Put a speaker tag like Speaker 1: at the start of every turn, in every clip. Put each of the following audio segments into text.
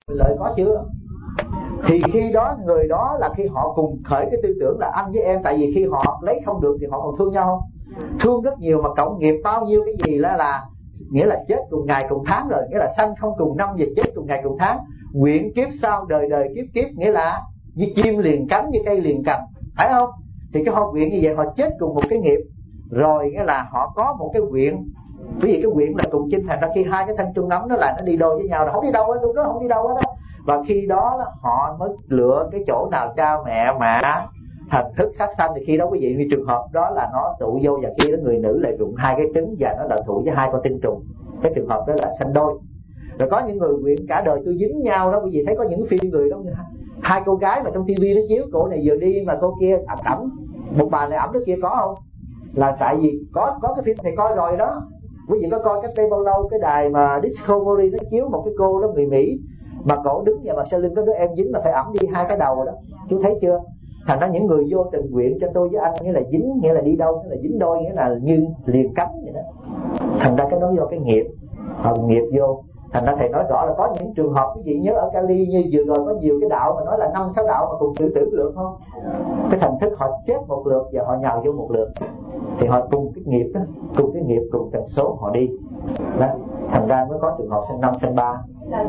Speaker 1: lợi có chưa? Thì khi đó người đó là khi họ cùng khởi cái tư tưởng là anh với em, tại vì khi họ lấy không được thì họ còn thương nhau không? Thương rất nhiều, mà cộng nghiệp bao nhiêu cái gì là nghĩa là chết cùng ngày cùng tháng rồi, nghĩa là sanh không cùng năm và chết cùng ngày cùng tháng. Nguyện kiếp sau đời đời kiếp kiếp, nghĩa là như chim liền cánh như cây liền cành, phải không? Thì cái họ nguyện như vậy, họ chết cùng một cái nghiệp rồi, nghĩa là họ có một cái nguyện. Bởi vì cái nguyện là cùng chinh, thành ra khi hai cái thanh chung ấm nó là nó đi đôi với nhau, là không đi đâu hết, lúc đó không đi đâu hết đó. Và khi đó họ mới lựa cái chỗ nào cha mẹ mà thành thức sát sanh, thì khi đó quý vị như trường hợp đó là nó tụ vô, và khi đó người nữ lại rụng hai cái trứng và nó lợi thụ với hai con tinh trùng, cái trường hợp đó là sanh đôi. Rồi có những người nguyện cả đời tôi dính nhau đó, quý vị thấy có những phim người đó, hai cô gái mà trong tivi nó chiếu, cô này vừa đi mà cô kia ẩm, một bà này ẩm đứa kia, có không? Là tại vì có cái phim thầy coi rồi đó. Quý vị có coi cách đây bao lâu cái đài mà Discovery nó chiếu một cái cô đó người Mỹ mà cổ đứng và mặt sau lưng có đứa em dính mà phải ẩm đi hai cái đầu đó, chú thấy chưa? Thành ra những người vô tình nguyện cho tôi với anh, nghĩa là dính, nghĩa là đi đâu nghĩa là dính đôi, nghĩa là như liền cánh vậy đó. Thành ra cái đó do cái nghiệp, nghiệp vô. Thành ra thầy nói rõ là có những trường hợp quý vị nhớ ở Cali như vừa rồi có nhiều cái đạo mà nói là 5-6 đạo mà cùng tự tử lượt không? Cái thành thức họ chết một lượt và họ nhào vô một lượt, thì họ cùng cái nghiệp đó, cùng cái nghiệp cùng tần số họ đi đó. Thành ra mới có trường hợp sanh 5 sanh 3.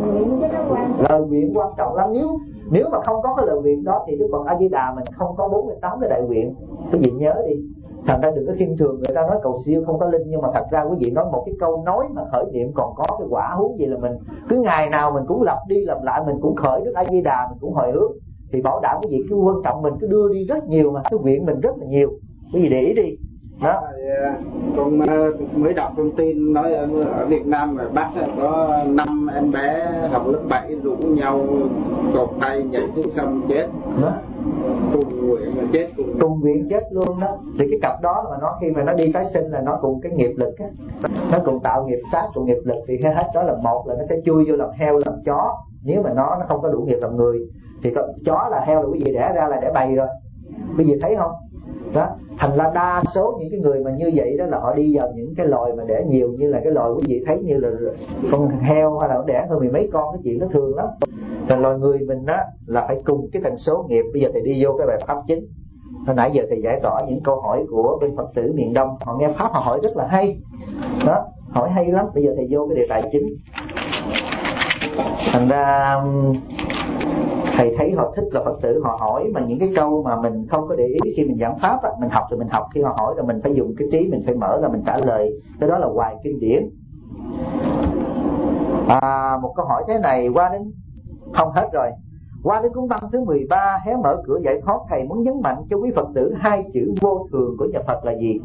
Speaker 1: Lời nguyện quan trọng lắm. Nếu mà không có cái lời nguyện đó thì Đức Phật A Di Đà mình không có 48 cái đại nguyện. Quý vị nhớ đi. Thành ra đừng có khinh thường người ta nói cầu siêu không có linh, nhưng mà thật ra quý vị nói một cái câu nói mà khởi niệm còn có cái quả, huống gì là mình cứ ngày nào mình cũng lặp đi lặp lại, mình cũng khởi Đức A Di Đà, mình cũng hồi hướng, thì bảo đảm quý vị cứ quan trọng mình cứ đưa đi rất nhiều, mà cái nguyện mình rất là nhiều. Quý vị để ý đi đó.
Speaker 2: Con mới đọc thông tin nói ở Việt Nam mà Bắc có 5 em bé học lớp 7 rủ nhau cột tay nhảy xuống sông chết đó. Cùng nguyện mà chết
Speaker 1: cùng nguyện chết luôn đó. Thì cái cặp đó mà nó khi mà nó đi tái sinh là nó cùng cái nghiệp lực á, nó cùng tạo nghiệp sát cùng nghiệp lực, thì hết đó là một là nó sẽ chui vô làm heo làm chó. Nếu mà nó không có đủ nghiệp làm người thì chó là heo là quý vị đẻ ra là đẻ bầy rồi, quý vị thấy không đó. Thành ra đa số những cái người mà như vậy đó là họ đi vào những cái loài mà đẻ nhiều, như là cái loài quý vị thấy như là con heo hay là nó đẻ hơn mười mấy con, cái chuyện nó thường lắm. Còn loài người mình đó là phải cùng cái tần số nghiệp. Bây giờ thầy đi vô cái bài pháp chính. Hồi nãy giờ thầy giải tỏa những câu hỏi của bên Phật tử miền Đông, họ nghe pháp họ hỏi rất là hay đó, hỏi hay lắm. Bây giờ thầy vô cái đề tài chính. Thành ra thầy thấy họ thích là Phật tử họ hỏi mà những cái câu mà mình không có để ý khi mình giảng pháp á, mình học rồi mình học, khi họ hỏi rồi mình phải dùng cái trí mình phải mở ra mình trả lời. Cái đó là hoài kinh điển. Một câu hỏi thế này qua đến không hết rồi. Qua đến cúng băng thứ 13 hé mở cửa giải thoát, thầy muốn nhấn mạnh cho quý Phật tử hai chữ vô thường của nhà Phật là gì?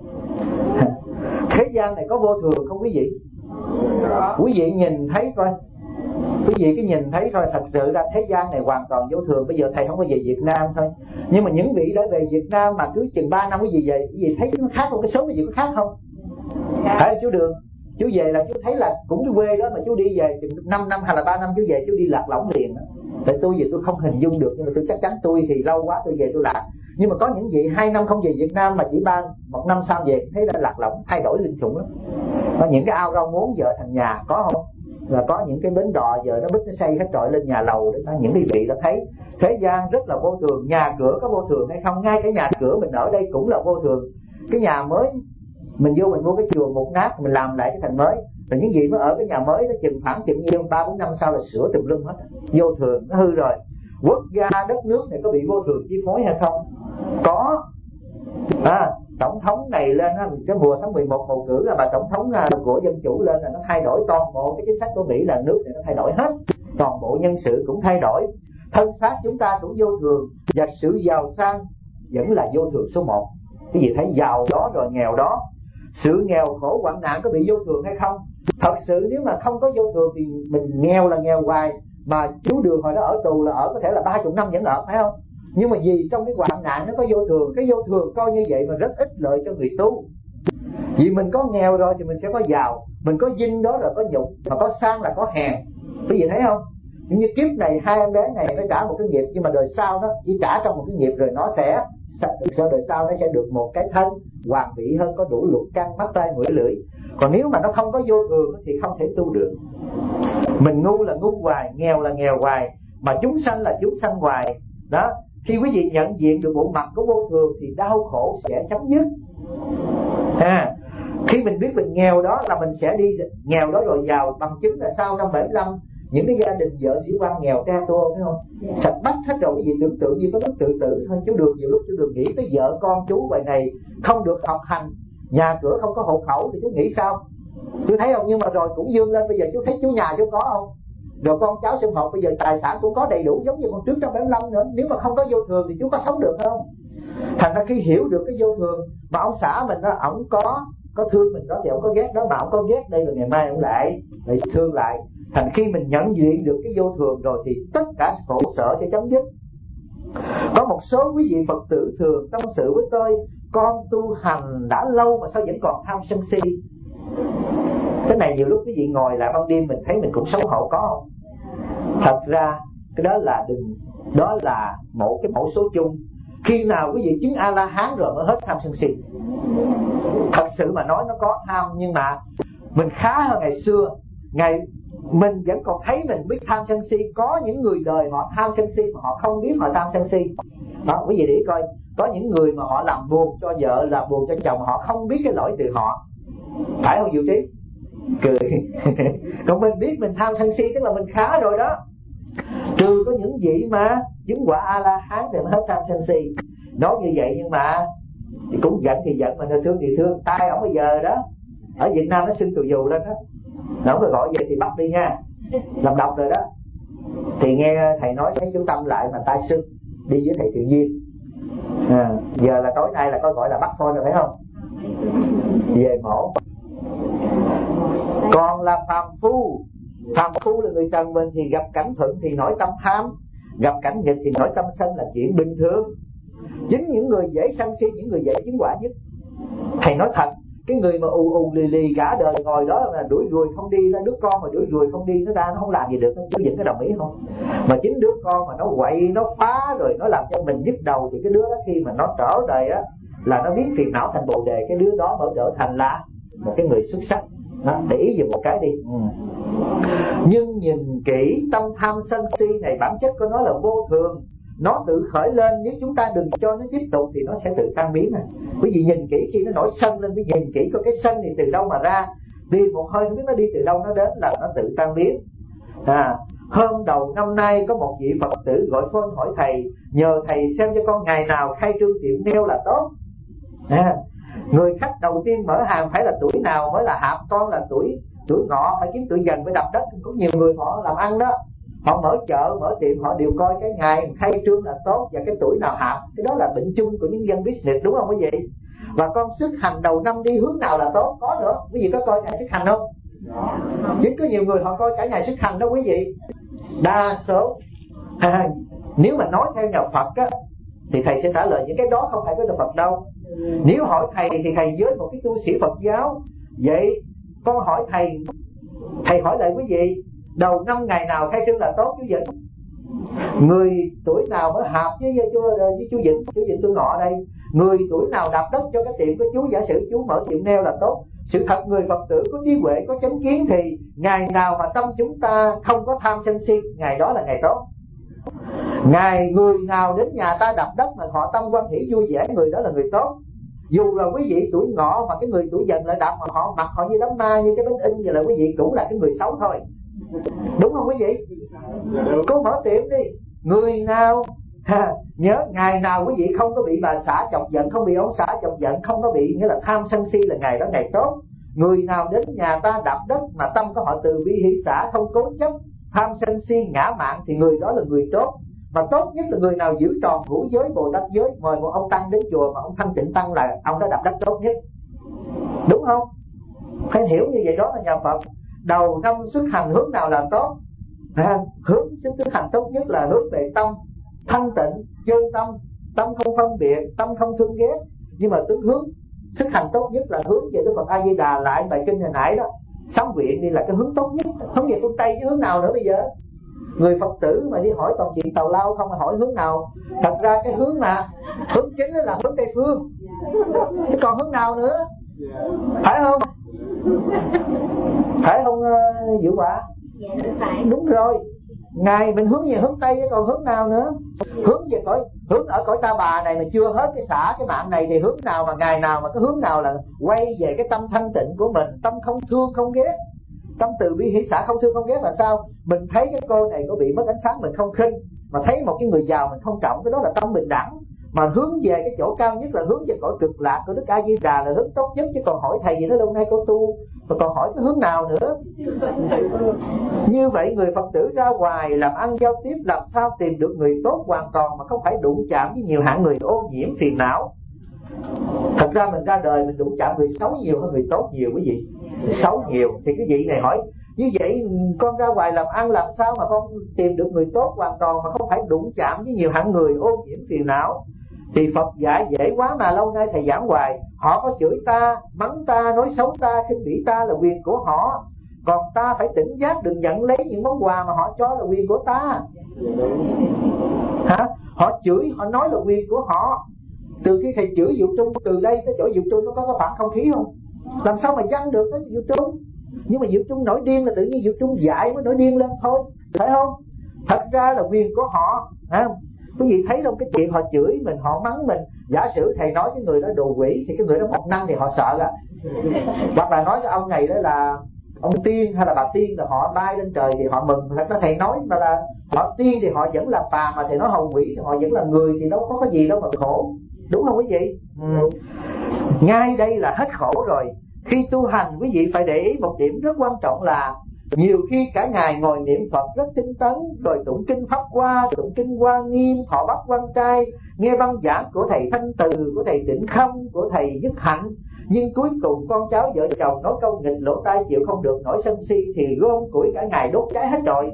Speaker 1: Thế gian này có vô thường không quý vị? Quý vị nhìn thấy coi, quý vị cứ nhìn thấy thôi. Thật sự ra thế gian này hoàn toàn vô thường. Bây giờ thầy không có về Việt Nam thôi, nhưng mà những vị đã về Việt Nam mà cứ chừng 3 năm quý vị về, quý vị thấy nó khác không? Cái số quý vị có khác không? Thấy chú Đường, chú về là chú thấy là cũng cái quê đó mà chú đi về chừng 5 năm hay là 3 năm chú về, chú đi lạc lõng liền đó. Tại tôi về tôi không hình dung được, nhưng mà tôi chắc chắn tôi thì lâu quá tôi về tôi lạc. Nhưng mà có những vị 2 năm không về Việt Nam mà chỉ 1 năm sau về thấy đã lạc lõng, thay đổi linh khủng lắm. Có những cái ao rau muốn vợ thành nhà, có không? Là có những cái bến đò giờ nó bích nó xây hết trọi lên nhà lầu đó. Những cái vị đó thấy thế gian rất là vô thường. Nhà cửa có vô thường hay không? Ngay cái nhà cửa mình ở đây cũng là vô thường. Cái nhà mới mình vô mình mua cái chùa một nát mình làm lại cái thành mới, rồi những gì mới ở cái nhà mới nó khoảng chừng nhiêu 3-4 năm sau là sửa tùm lum hết. Vô thường nó hư rồi. Quốc gia đất nước này có bị vô thường chi phối hay không? Có. Tổng thống này lên cái mùa tháng 11 bầu cử là bà tổng thống của dân chủ lên là nó thay đổi toàn bộ cái chính sách của Mỹ, là nước này nó thay đổi hết, toàn bộ nhân sự cũng thay đổi, thân xác chúng ta cũng vô thường, và sự giàu sang vẫn là vô thường số 1. Cái gì thấy giàu đó rồi nghèo đó. Sự nghèo khổ hoạn nạn có bị vô thường hay không? Thật sự nếu mà không có vô thường thì mình nghèo là nghèo hoài, mà chú Đường hồi đó ở tù là ở có thể là 30 năm vẫn ở, phải không? Nhưng mà vì trong cái hoạn nạn nó có vô thường, cái vô thường coi như vậy mà rất ít lợi cho người tu. Vì mình có nghèo rồi thì mình sẽ có giàu, mình có dinh đó rồi có nhục, mà có sang là có hèn. Quý vị thấy không? Như kiếp này 2 em bé này phải trả một cái nghiệp, nhưng mà đời sau nó chỉ trả trong một cái nghiệp rồi nó sẽ sau đời sau nó sẽ được một cái thân hoàn mỹ hơn, có đủ lục căn mắt tai mũi lưỡi. Còn nếu mà nó không có vô thường thì không thể tu được. Mình ngu là ngu hoài, nghèo là nghèo hoài, mà chúng sanh là chúng sanh hoài. Đó, khi quý vị nhận diện được bộ mặt của vô thường thì đau khổ sẽ chấm dứt. Khi mình biết mình nghèo đó là mình sẽ đi nghèo đó rồi giàu. Bằng chứng là sau năm 75 những cái gia đình vợ sĩ quan nghèo te tua, phải không? Sạch bách hết rồi. Quý vị tưởng tượng như có lúc tự tử thôi. Chú Đường nhiều lúc chú Đường nghĩ tới vợ con chú vậy này không được học hành, nhà cửa không có hộ khẩu thì chú nghĩ sao? Chú thấy không? Nhưng mà rồi cũng vươn lên, bây giờ chú thấy chú nhà chú có không? Rồi con cháu sum họp, bây giờ tài sản cũng có đầy đủ giống như con trước trong 75 nữa. Nếu mà không có vô thường thì chú có sống được không? Thành ra khi hiểu được cái vô thường, mà ông xã mình đó, ổng có thương mình đó thì ông có ghét đó, mà ông có ghét đây là ngày mai ông lại thương lại. Thành khi mình nhận diện được cái vô thường rồi thì tất cả khổ sở sẽ chấm dứt. Có một số quý vị Phật tử thường tâm sự với tôi: con tu hành đã lâu mà sao vẫn còn tham sân si. Cái này nhiều lúc quý vị ngồi lại ban đêm mình thấy mình cũng xấu hổ, có không? Thật ra cái đó là một cái mẫu số chung. Khi nào quý vị chứng A-la-hán rồi mới hết tham sân si. Thật sự mà nói nó có tham, nhưng mà mình khá hơn ngày xưa. Mình vẫn còn thấy mình biết tham sân si. Có những người đời họ tham sân si mà họ không biết họ tham sân si. Đó, quý vị để ý coi, có những người mà họ làm buồn cho vợ, làm buồn cho chồng, họ không biết cái lỗi từ họ. Phải không Diệu Trí? Cười. Còn mình biết mình tham sân si tức là mình khá rồi đó. Trừ có những vị mà chứng quả A-la-hán thì mới hết tham sân si. Nói như vậy nhưng mà cũng giận thì giận, mà thương thì thương. Tai ổng bây giờ đó ở Việt Nam nó xưng tù dù lên đó, nó rồi gọi về thì bắt đi nha, làm độc rồi đó. Thì nghe thầy nói thấy chú Tâm lại mà tai sưng, đi với thầy Tự Nhiên. Giờ là tối nay là coi gọi là bắt phone rồi phải không? Về mổ. Còn là phàm phu. Phàm phu là người trần mình thì gặp cảnh thuận thì nổi tâm tham, gặp cảnh nghịch thì nổi tâm sân là chuyện bình thường. Chính những người dễ sân si, những người dễ chứng quả nhất. Thầy nói thật, cái người mà ù lì cả đời ngồi đó là đuổi ruồi không đi, là đứa con mà đuổi ruồi không đi, nó ra nó không làm gì được, chú Vĩnh có đồng ý không? Mà chính đứa con mà nó quậy, nó phá rồi nó làm cho mình nhức đầu, thì cái đứa đó khi mà nó trở đời á là nó biến phiền não thành bồ đề, cái đứa đó mới trở thành là một cái người xuất sắc. Đó, để ý về một cái đi. Nhưng nhìn kỹ tâm tham sân si này, bản chất của nó là vô thường. Nó tự khởi lên, nếu chúng ta đừng cho nó tiếp tục thì nó sẽ tự tan biến. Quý vị nhìn kỹ, khi nó nổi sân lên, quý vị nhìn kỹ coi cái sân thì từ đâu mà ra, đi một hơi không biết nó đi từ đâu nó đến, là nó tự tan biến. Hôm đầu năm nay có một vị Phật tử gọi phone hỏi thầy, nhờ thầy xem cho con ngày nào khai trương tiệm nail là tốt. Người khách đầu tiên mở hàng phải là tuổi nào mới là hạp, con là tuổi ngọ, phải kiếm tuổi dần phải đập đất. Có nhiều người họ làm ăn đó, họ mở chợ, mở tiệm, họ đều coi cái ngày khai trương là tốt và cái tuổi nào hạp. Cái đó là bệnh chung của những dân business, đúng không quý vị? Và con xuất hành đầu năm đi hướng nào là tốt, có nữa. Quý vị có coi ngày xuất hành không? Chính có nhiều người họ coi cả ngày xuất hành đó quý vị. Đa số nếu mà nói theo nhà Phật á, thì thầy sẽ trả lời những cái đó không phải của nhà Phật đâu. Nếu hỏi thầy thì thầy với một cái tu sĩ Phật giáo. Vậy con hỏi thầy hỏi lại quý vị, đầu năm ngày nào khai trương là tốt chú Vĩnh? Người tuổi nào mới hạp với chú Vĩnh tôi ngọ đây. Người tuổi nào đạp đất cho cái tiệm của chú, giả sử chú mở tiệm nail là tốt. Sự thật người Phật tử có trí huệ, có chánh kiến thì ngày nào mà tâm chúng ta không có tham sân si, ngày đó là ngày tốt. Người nào đến nhà ta đạp đất mà họ tâm quan hỷ vui vẻ, người đó là người tốt. Dù là quý vị tuổi ngọ mà cái người tuổi dần lại đạp mà họ mặt họ như đám ma, như cái bánh in vậy, là quý vị cũng là cái người xấu thôi. Đúng không quý vị? Cô mở tiệm đi, người nào nhớ ngày nào quý vị không có bị bà xã chọc giận, không bị ông xã chọc giận, không có bị nghĩa là tham sân si, là ngày đó ngày tốt. Người nào đến nhà ta đạp đất mà tâm của họ từ bi hỷ xả, không cố chấp tham sân si ngã mạn, thì người đó là người tốt. Mà tốt nhất là người nào giữ tròn ngũ giới Bồ Tát giới. Mời một ông tăng đến chùa mà ông Thanh Tịnh Tăng là ông đã đạp đất tốt nhất, đúng không? Phải hiểu như vậy, đó là nhà Phật. Đầu năm xuất hành hướng nào là tốt? Hướng xuất hành tốt nhất là hướng về tâm thanh tịnh, chân tâm không phân biệt, tâm không thương ghét. Nhưng mà tướng hướng xuất hành tốt nhất là hướng về Đức Phật A Di Đà, lại bài kinh hồi nãy đó, sám nguyện đi là cái hướng tốt nhất. Hướng về phương Tây chứ hướng nào nữa bây giờ? Người Phật tử mà đi hỏi toàn chuyện tào lao không, mà hỏi hướng nào? Thật ra cái hướng mà hướng chính là hướng Tây phương, chứ còn hướng nào nữa? Phải không? Phải không Vũ Quả? Đúng rồi, Ngài mình hướng về hướng Tây chứ còn hướng nào nữa. Hướng ở cõi Ta Bà này mà chưa hết cái xả cái mạng này thì hướng nào mà ngày nào mà cái hướng nào là quay về cái tâm thanh tịnh của mình, tâm không thương không ghét, tâm từ bi hỷ xả không thương không ghét là sao? Mình thấy cái cô này có bị mất ánh sáng mình không khinh, mà thấy một cái người giàu mình không trọng, cái đó là tâm bình đẳng. Mà hướng về cái chỗ cao nhất là hướng về cõi cực lạc của Đức A Di Đà là hướng tốt nhất, chứ còn hỏi thầy gì đó đâu nay cô tu mà còn hỏi cái hướng nào nữa. Như vậy người Phật tử ra ngoài làm ăn giao tiếp làm sao tìm được người tốt hoàn toàn mà không phải đụng chạm với nhiều hạng người ô nhiễm phiền não. Thật ra mình ra đời mình đụng chạm người xấu nhiều hơn người tốt nhiều quý vị. Xấu nhiều thì cái vị này hỏi như vậy con ra ngoài làm ăn làm sao mà con tìm được người tốt hoàn toàn mà không phải đụng chạm với nhiều hạng người ô nhiễm phiền não. Thì Phật dạy dễ quá mà lâu nay thầy giảng hoài. Họ có chửi ta, mắng ta, nói xấu ta, khinh bỉ ta là quyền của họ, còn ta phải tỉnh giác, đừng nhận lấy những món quà mà họ cho là quyền của ta. Hả? Họ chửi, họ nói là quyền của họ. Từ khi thầy chửi Diệu Trung, từ đây tới chỗ Diệu Trung nó có cái khoảng không khí không? Làm sao mà văng được tới Diệu Trung? Nhưng mà Diệu Trung nổi điên là tự nhiên Diệu Trung dạy mới nổi điên lên thôi, phải không? Thật ra là quyền của họ. Quý vị thấy không, cái chuyện họ chửi mình, họ mắng mình, giả sử thầy nói cái người đó đồ quỷ thì cái người đó một năng thì họ sợ là, hoặc là nói cái ông này đó là ông tiên hay là bà tiên là họ bay lên trời thì họ mừng. Thật ra thầy nói mà là họ tiên thì họ vẫn là phàm, mà thầy nói hầu quỷ thì họ vẫn là người, thì đâu có cái gì đâu mà khổ, đúng không quý vị? Ngay đây là hết khổ rồi. Khi tu hành quý vị phải để ý một điểm rất quan trọng là nhiều khi cả ngày ngồi niệm Phật rất tinh tấn, rồi tụng kinh Pháp Hoa, tụng kinh Hoa Nghiêm, thọ bát quan trai, nghe băng giảng của thầy Thanh Từ, của thầy Tịnh Không, của thầy Nhất Hạnh, nhưng cuối cùng con cháu vợ chồng nói câu nghịch lỗ tai chịu không được nổi sân si thì gom củi cả ngày đốt cháy hết rồi.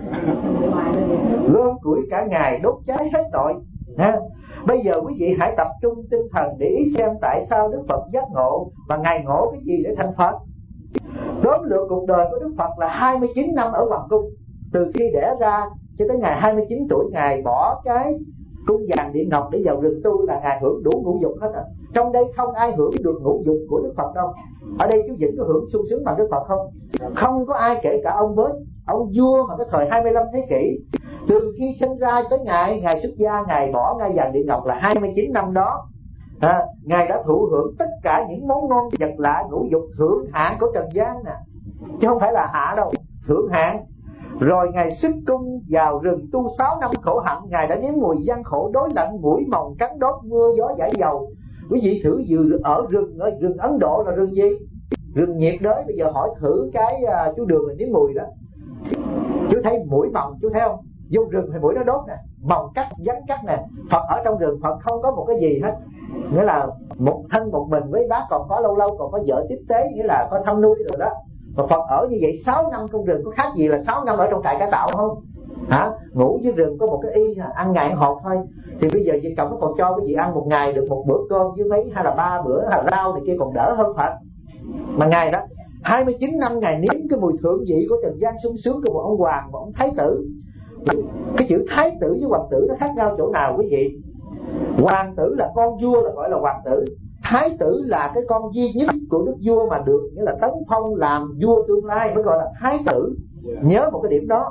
Speaker 1: Gom củi cả ngày đốt cháy hết rồi. Bây giờ quý vị hãy tập trung tinh thần để ý xem tại sao Đức Phật giác ngộ và Ngài ngộ cái gì để thành Phật. Đếm lượt cuộc đời của Đức Phật là 29 năm ở Hoàng Cung. Từ khi đẻ ra cho tới ngày 29 tuổi Ngài bỏ cái cung vàng điện ngọc để vào rừng tu là Ngài hưởng đủ ngũ dục hết rồi. Trong đây không ai hưởng được ngũ dục của Đức Phật đâu. Ở đây chú Vĩnh có hưởng sung sướng bằng Đức Phật không? Không có ai, kể cả ông với ông vua mà cái thời 25 thế kỷ. Từ khi sinh ra tới ngày xuất gia, Ngài bỏ ngai vàng điện ngọc là 29 năm đó. Ngài đã thụ hưởng tất cả những món ngon vật lạ ngũ dục thượng hạng của trần gian nè, chứ không phải là hạ đâu, thượng hạng. Rồi Ngài xuất cung vào rừng tu 6 năm khổ hạnh. Ngài đã nếm mùi gian khổ, đối lạnh, mũi mồng, cắn đốt, mưa gió dãi dầu. Quý vị thử ở rừng Ấn Độ là rừng gì? Rừng nhiệt đới. Bây giờ hỏi thử cái chú Đường là nếm mùi đó, chú thấy mũi mồng, chú thấy không? Vô rừng thì mũi nó đốt nè, mồng cắt, rắn cắt nè. Phật ở trong rừng, Phật không có một cái gì hết, nghĩa là một thân một mình với bác, còn có lâu lâu còn có vợ tiếp tế, nghĩa là có thăm nuôi rồi đó. Mà Phật ở như vậy 6 năm trong rừng có khác gì là 6 năm ở trong trại cải tạo không? Ngủ dưới rừng có một cái y, ăn ngày ăn hột thôi. Thì bây giờ Việt Cộng nó còn cho cái gì ăn một ngày được một bữa cơm với mấy hay là 3 bữa hay là rau này kia còn đỡ hơn Phật. Mà Ngài đó 29 năm Ngài nếm cái mùi thượng vị của trần gian sung sướng của một ông hoàng, một ông thái tử. Cái chữ thái tử với hoàng tử nó khác nhau chỗ nào quý vị? Hoàng tử là con vua là gọi là hoàng tử. Thái tử là cái con duy nhất của đức vua mà được, nghĩa là tấn phong làm vua tương lai mới gọi là thái tử. Nhớ một cái điểm đó.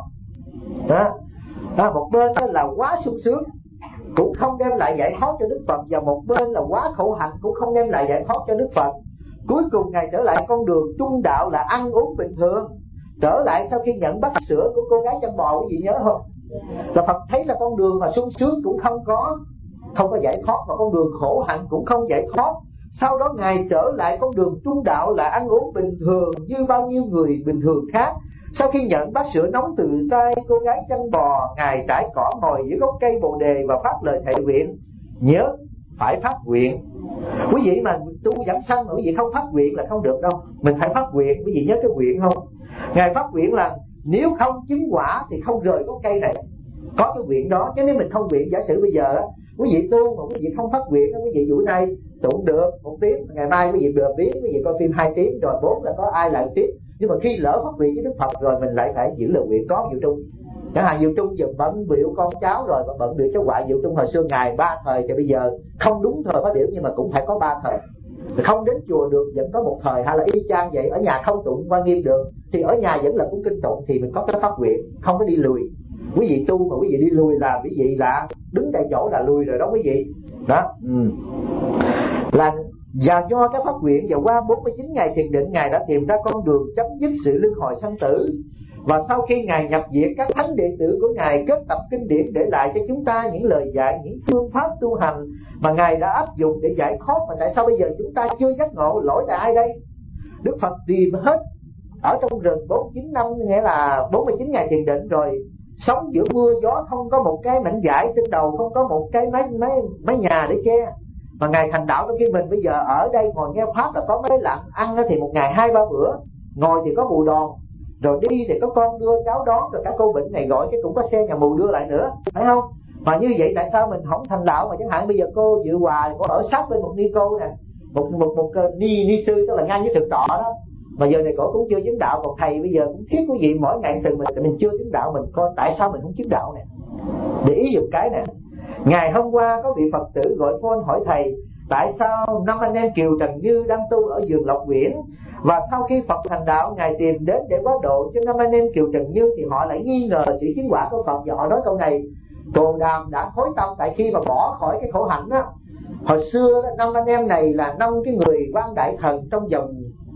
Speaker 1: Một bên đó là quá sung sướng cũng không đem lại giải thoát cho Đức Phật, và một bên là quá khổ hạnh cũng không đem lại giải thoát cho Đức Phật. Cuối cùng Ngài trở lại con đường trung đạo là ăn uống bình thường. Trở lại sau khi nhận bát sữa của cô gái chăn bò, quý vị nhớ không? Là Phật thấy là con đường mà sung sướng cũng không có giải thoát, và con đường khổ hạnh cũng không giải thoát. Sau đó Ngài trở lại con đường trung đạo là ăn uống bình thường như bao nhiêu người bình thường khác. Sau khi nhận bát sữa nóng từ tay cô gái chăn bò, Ngài trải cỏ ngồi dưới gốc cây Bồ Đề và phát lời thệ nguyện. Nhớ phải phát nguyện. Quý vị mà tu giảng sanh mà quý vị không phát nguyện là không được đâu. Mình phải phát nguyện. Quý vị nhớ cái nguyện không? Ngài phát nguyện là nếu không chứng quả thì không rời gốc cây này. Có cái nguyện đó. Chứ nếu mình không nguyện, giả sử bây giờ quý vị tu mà quý vị không phát nguyện, quý vị buổi nay tụng được 1 tiếng, ngày mai quý vị được tiếng, quý vị coi phim 2 tiếng, rồi 4 là có ai lại tiếp. Nhưng mà khi lỡ phát nguyện với Đức Phật rồi mình lại phải giữ lời nguyện. Có Diệu Trung, chẳng hạn Diệu Trung giờ bận biểu con cháu rồi, bận biểu cháu ngoại. Diệu Trung hồi xưa ngày 3 thời, thì bây giờ không đúng thời phát biểu nhưng mà cũng phải có 3 thời. Không đến chùa được vẫn có 1 thời, hay là y chang vậy. Ở nhà không tụng Hoa Nghiêm được thì ở nhà vẫn là cũng kinh tụng, thì mình có cái pháp nguyện, không có đi lùi. Quý vị tu mà quý vị đi lùi là quý vị là đứng tại chỗ là lùi rồi đó quý vị. Đó. Là và do cái pháp nguyện và qua 49 ngày thiền định, Ngài đã tìm ra con đường chấm dứt sự luân hồi sanh tử. Và sau khi Ngài nhập viện, các thánh đệ tử của Ngài kết tập kinh điển để lại cho chúng ta những lời dạy, những phương pháp tu hành mà Ngài đã áp dụng để giải thoát. Mà tại sao bây giờ chúng ta chưa giác ngộ? Lỗi tại ai đây? Đức Phật tìm hết ở trong rừng 49 năm, nghĩa là 49 ngày thiền định rồi, sống giữa mưa gió, không có một cái mảnh vải trên đầu, không có một cái mái nhà để che, mà Ngài thành đạo trong khi mình bây giờ ở đây ngồi nghe pháp là có máy lạnh, ăn thì một ngày 2-3 bữa, ngồi thì có bù đòn, rồi đi thì có con đưa cháu đón, rồi cả cô bệnh này gọi cái cũng có xe nhà mù đưa lại nữa, phải không? Mà như vậy tại sao mình không thành đạo? Mà chẳng hạn bây giờ cô Dự Hòa cô ở sát bên một ni cô nè, một ni sư, tức là ngang với thực tọa đó, mà giờ này cổ cũng chưa chứng đạo. Còn thầy bây giờ cũng thiết quý vị mỗi ngày từng mình chưa chứng đạo, mình coi tại sao mình không chứng đạo nè. Để ý dùng cái nè. Ngày hôm qua có vị Phật tử gọi phone hỏi thầy tại sao 5 anh em Kiều Trần Như đang tu ở vườn Lộc Uyển, và sau khi Phật thành đạo Ngài tìm đến để quá độ cho 5 anh em Kiều Trần Như thì họ lại nghi ngờ sự chứng quả của Phật. Và họ nói câu này: Cồ Đàm đã thối tâm. Tại khi mà bỏ khỏi cái khổ hạnh á, hồi xưa 5 anh em này là 5 cái người quan đại thần trong dòng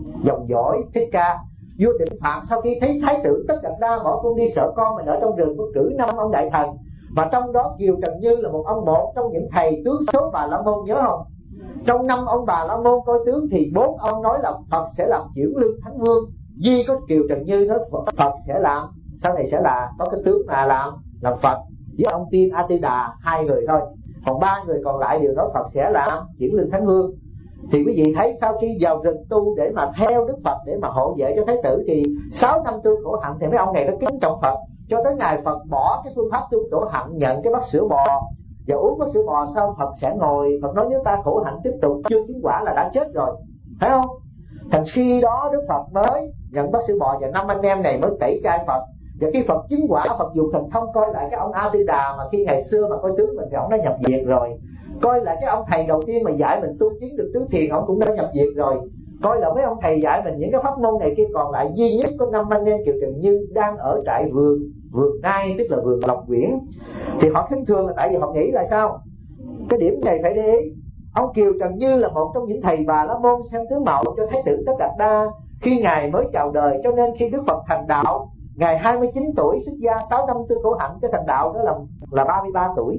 Speaker 1: dõi Thích Ca. Vua Định Phạn sau khi thấy Thái tử Tất Đạt Đa bỏ cung đi sợ con mình ở trong rừng, có cử 5 ông đại thần, mà trong đó Kiều Trần Như là một trong những thầy tướng số Bà La Môn, nhớ không? Trong 5 ông Bà La Môn coi tướng thì 4 ông nói là Phật sẽ làm chuyển lương thánh vương, duy có Kiều Trần Như nói Phật sẽ làm, sau này sẽ là có cái tướng mà làm Phật, với ông Tiên A Tư Đà 2 người thôi, còn 3 người còn lại đều nói Phật sẽ làm chuyển lương thánh vương. Thì quý vị thấy sau khi vào rừng tu để mà theo Đức Phật để mà hộ vệ cho Thái tử thì 6 năm tu khổ hạnh thì mấy ông này nó kính trọng Phật, cho tới ngày Phật bỏ cái phương pháp tu khổ hạnh, nhận cái bát sữa bò và uống bát sữa bò xong Phật sẽ ngồi, Phật nói nếu ta khổ hạnh tiếp tục chưa chứng quả là đã chết rồi, thấy không? Thành khi đó Đức Phật mới nhận bát sữa bò và 5 anh em này mới tẩy chay Phật. Và khi Phật chứng quả, Phật dùng thần thông coi lại cái ông A Tư Đà mà khi ngày xưa mà coi tướng mình thì ông đã nhập viện rồi, coi lại cái ông thầy đầu tiên mà dạy mình tu chứng được tứ thiền, ông cũng đã nhập viện rồi, coi là mấy ông thầy dạy mình những cái pháp môn này kia, còn lại duy nhất có 5 anh em Kiều Trần Như đang ở trại vườn Nai, tức là vườn Lộc Uyển. Thì họ khinh thường là tại vì họ nghĩ là sao? Cái điểm này phải để ý. Ông Kiều Trần Như là một trong những thầy Bà La Môn xem tướng mạo cho Thái tử Tất Đạt Đa khi Ngài mới chào đời, cho nên khi Đức Phật thành đạo, Ngài 29 tuổi xuất gia, 6 năm tu khổ hạnh, cái thành đạo đó là 33 tuổi.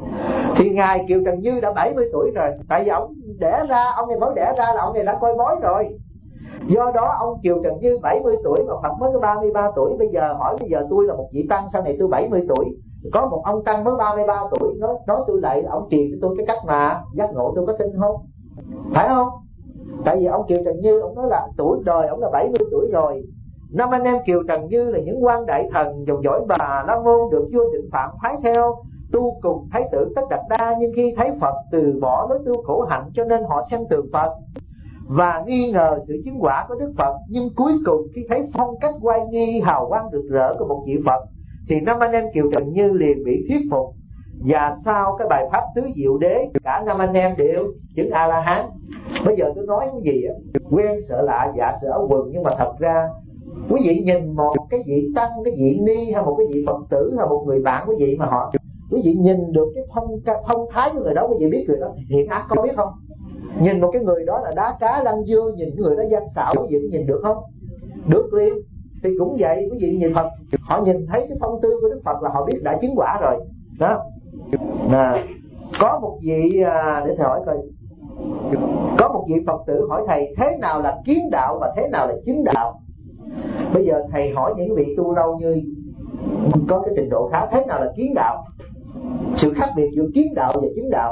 Speaker 1: Thì Ngài Kiều Trần Như đã 70 tuổi rồi, tại vì ông đẻ ra, ông này mới đẻ ra là ông này đã coi bói rồi. Do đó ông Kiều Trần Như 70 tuổi mà Phật mới có 33 tuổi. Bây giờ hỏi bây giờ tôi là một vị tăng, sau này tôi 70 tuổi, có một ông tăng mới 33 tuổi nói tôi lại, ông truyền cho tôi cái cách mà giác ngộ, tôi có tin không? Phải không? Tại vì ông Kiều Trần Như ông nói là tuổi đời ông là 70 tuổi rồi. 5 anh em Kiều Trần Như là những quan đại thần dòng dõi Bà La Môn được vua Định Phạn phái theo tu cùng Thái tử Tất Đạt Đa, nhưng khi thấy Phật từ bỏ lối tu khổ hạnh cho nên họ xem thường Phật và nghi ngờ sự chứng quả của Đức Phật. Nhưng cuối cùng khi thấy phong cách oai nghi hào quang rực rỡ của một vị Phật thì 5 anh em Kiều Trần Như liền bị thuyết phục, và sau cái bài pháp tứ diệu đế cả 5 anh em đều chứng A La Hán. Bây giờ tôi nói cái gì quen sợ lạ dạ sợ áo quần, nhưng mà thật ra quý vị nhìn một cái vị tăng, cái vị ni hay một cái vị Phật tử hay một người bạn quý vị mà quý vị nhìn được cái phong thái của người đó, quý vị biết người đó thiện ác, có biết không? Nhìn một cái người đó là đá cá lăng dưa, nhìn người đó gian xảo, quý vị có nhìn được không? Được liền. Thì cũng vậy, quý vị nhìn Phật, họ nhìn thấy cái phong tư của Đức Phật là họ biết đã chứng quả rồi đó. Có một vị để thầy hỏi coi, có một vị Phật tử hỏi thầy thế nào là kiến đạo và thế nào là chứng đạo. Bây giờ thầy hỏi những vị tu lâu như có cái trình độ khá, thế nào là kiến đạo? Sự khác biệt giữa kiến đạo và chứng đạo.